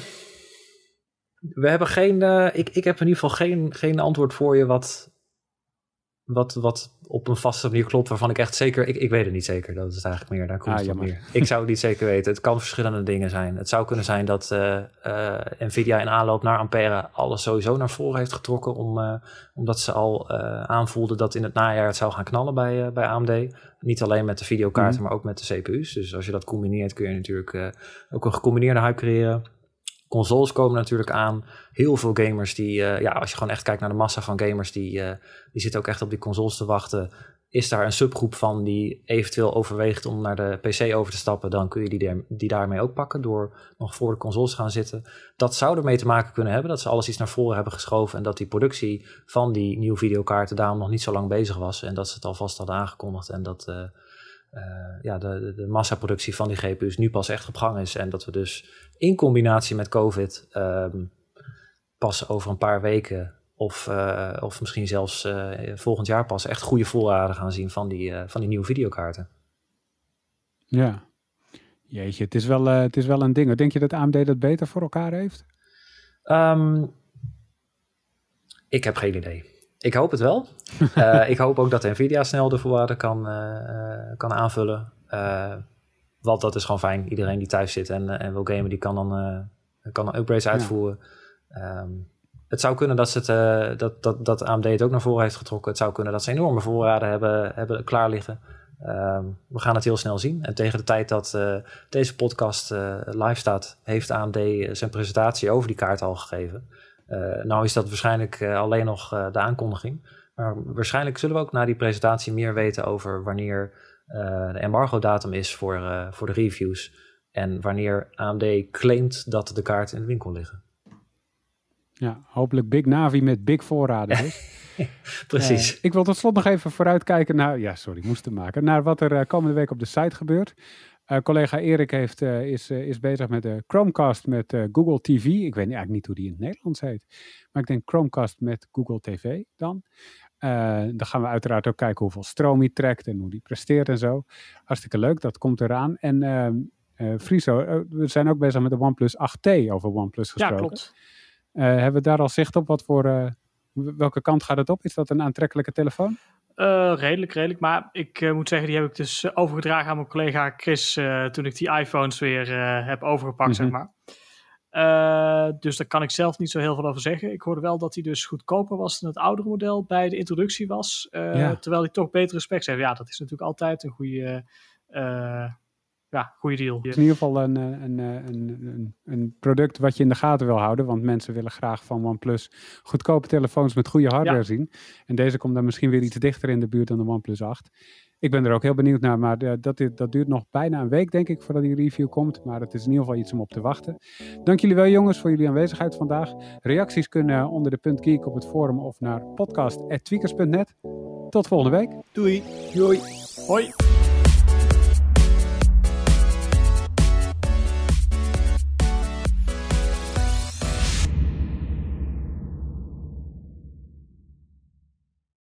we hebben geen, uh, ik, ik heb in ieder geval geen, geen antwoord voor je wat... Wat, wat op een vaste manier klopt, waarvan ik echt zeker... Ik, ik weet het niet zeker, dat is het eigenlijk meer. Daar komt ah, het meer. Ik zou het niet zeker weten. Het kan verschillende dingen zijn. Het zou kunnen zijn dat uh, uh, Nvidia in aanloop naar Ampère alles sowieso naar voren heeft getrokken, om, uh, omdat ze al uh, aanvoelden dat in het najaar het zou gaan knallen bij, uh, bij A M D. Niet alleen met de videokaarten, mm. maar ook met de C P U's. Dus als je dat combineert, kun je natuurlijk uh, ook een gecombineerde hype creëren. Consoles komen natuurlijk aan. Heel veel gamers die, uh, ja, als je gewoon echt kijkt naar de massa van gamers, die, uh, die zitten ook echt op die consoles te wachten. Is daar een subgroep van die eventueel overweegt om naar de P C over te stappen, dan kun je die, der, die daarmee ook pakken door nog voor de consoles te gaan zitten. Dat zou ermee te maken kunnen hebben, dat ze alles iets naar voren hebben geschoven en dat die productie van die nieuwe videokaarten daarom nog niet zo lang bezig was en dat ze het alvast hadden aangekondigd en dat uh, uh, ja, de, de, de massaproductie van die G P U's nu pas echt op gang is en dat we dus in combinatie met COVID um, pas over een paar weken of, uh, of misschien zelfs uh, volgend jaar pas echt goede voorraden gaan zien van die, uh, van die nieuwe videokaarten. Ja, jeetje, het is wel, uh, het is wel een ding. Denk je dat A M D dat beter voor elkaar heeft? Um, ik heb geen idee. Ik hoop het wel. uh, ik hoop ook dat Nvidia snel de voorraden kan, uh, kan aanvullen. Uh, Want dat is gewoon fijn. Iedereen die thuis zit en, en wil gamen, die kan dan, uh, kan dan upgrades uitvoeren. Ja. Um, het zou kunnen dat, ze het, uh, dat, dat, dat A M D het ook naar voren heeft getrokken. Het zou kunnen dat ze enorme voorraden hebben, hebben klaar liggen. Um, we gaan het heel snel zien. En tegen de tijd dat uh, deze podcast uh, live staat, heeft A M D zijn presentatie over die kaart al gegeven. Uh, nou is dat waarschijnlijk uh, alleen nog uh, de aankondiging. Maar waarschijnlijk zullen we ook na die presentatie meer weten over wanneer Uh, de embargo-datum is voor, uh, voor de reviews en wanneer A M D claimt dat de kaarten in de winkel liggen. Ja, hopelijk Big Navi met big voorraden dus. Precies. Uh, ik wil tot slot nog even vooruitkijken naar, ja sorry, moest te maken, naar wat er uh, komende week op de site gebeurt. Uh, collega Erik heeft, uh, is, uh, is bezig met de Chromecast met uh, Google T V. Ik weet eigenlijk niet hoe die in het Nederlands heet. Maar ik denk Chromecast met Google T V dan. Uh, dan gaan we uiteraard ook kijken hoeveel stroom hij trekt en hoe die presteert en zo. Hartstikke leuk, dat komt eraan. En uh, uh, Friso, uh, we zijn ook bezig met de OnePlus acht T over OnePlus gesproken. Ja, klopt. Uh, hebben we daar al zicht op? Wat voor, uh, welke kant gaat het op? Is dat een aantrekkelijke telefoon? Uh, redelijk, redelijk. Maar ik uh, moet zeggen, die heb ik dus uh, overgedragen aan mijn collega Chris uh, toen ik die iPhones weer uh, heb overgepakt, mm-hmm. zeg maar. Uh, dus daar kan ik zelf niet zo heel veel over zeggen. Ik hoorde wel dat hij dus goedkoper was dan het oudere model bij de introductie was. Uh, ja. Terwijl hij toch betere specs heeft. Ja, dat is natuurlijk altijd een goede... Uh, Ja, goede deal. Het is in ieder geval een, een, een, een, een product wat je in de gaten wil houden. Want mensen willen graag van OnePlus goedkope telefoons met goede hardware ja. zien. En deze komt dan misschien weer iets dichter in de buurt dan de OnePlus acht. Ik ben er ook heel benieuwd naar. Maar de, dat, dat duurt nog bijna een week, denk ik, voordat die review komt. Maar het is in ieder geval iets om op te wachten. Dank jullie wel, jongens, voor jullie aanwezigheid vandaag. Reacties kunnen onder de Punt Geek op het forum of naar podcast at tweakers punt net. Tot volgende week. Doei. Doei. Hoi.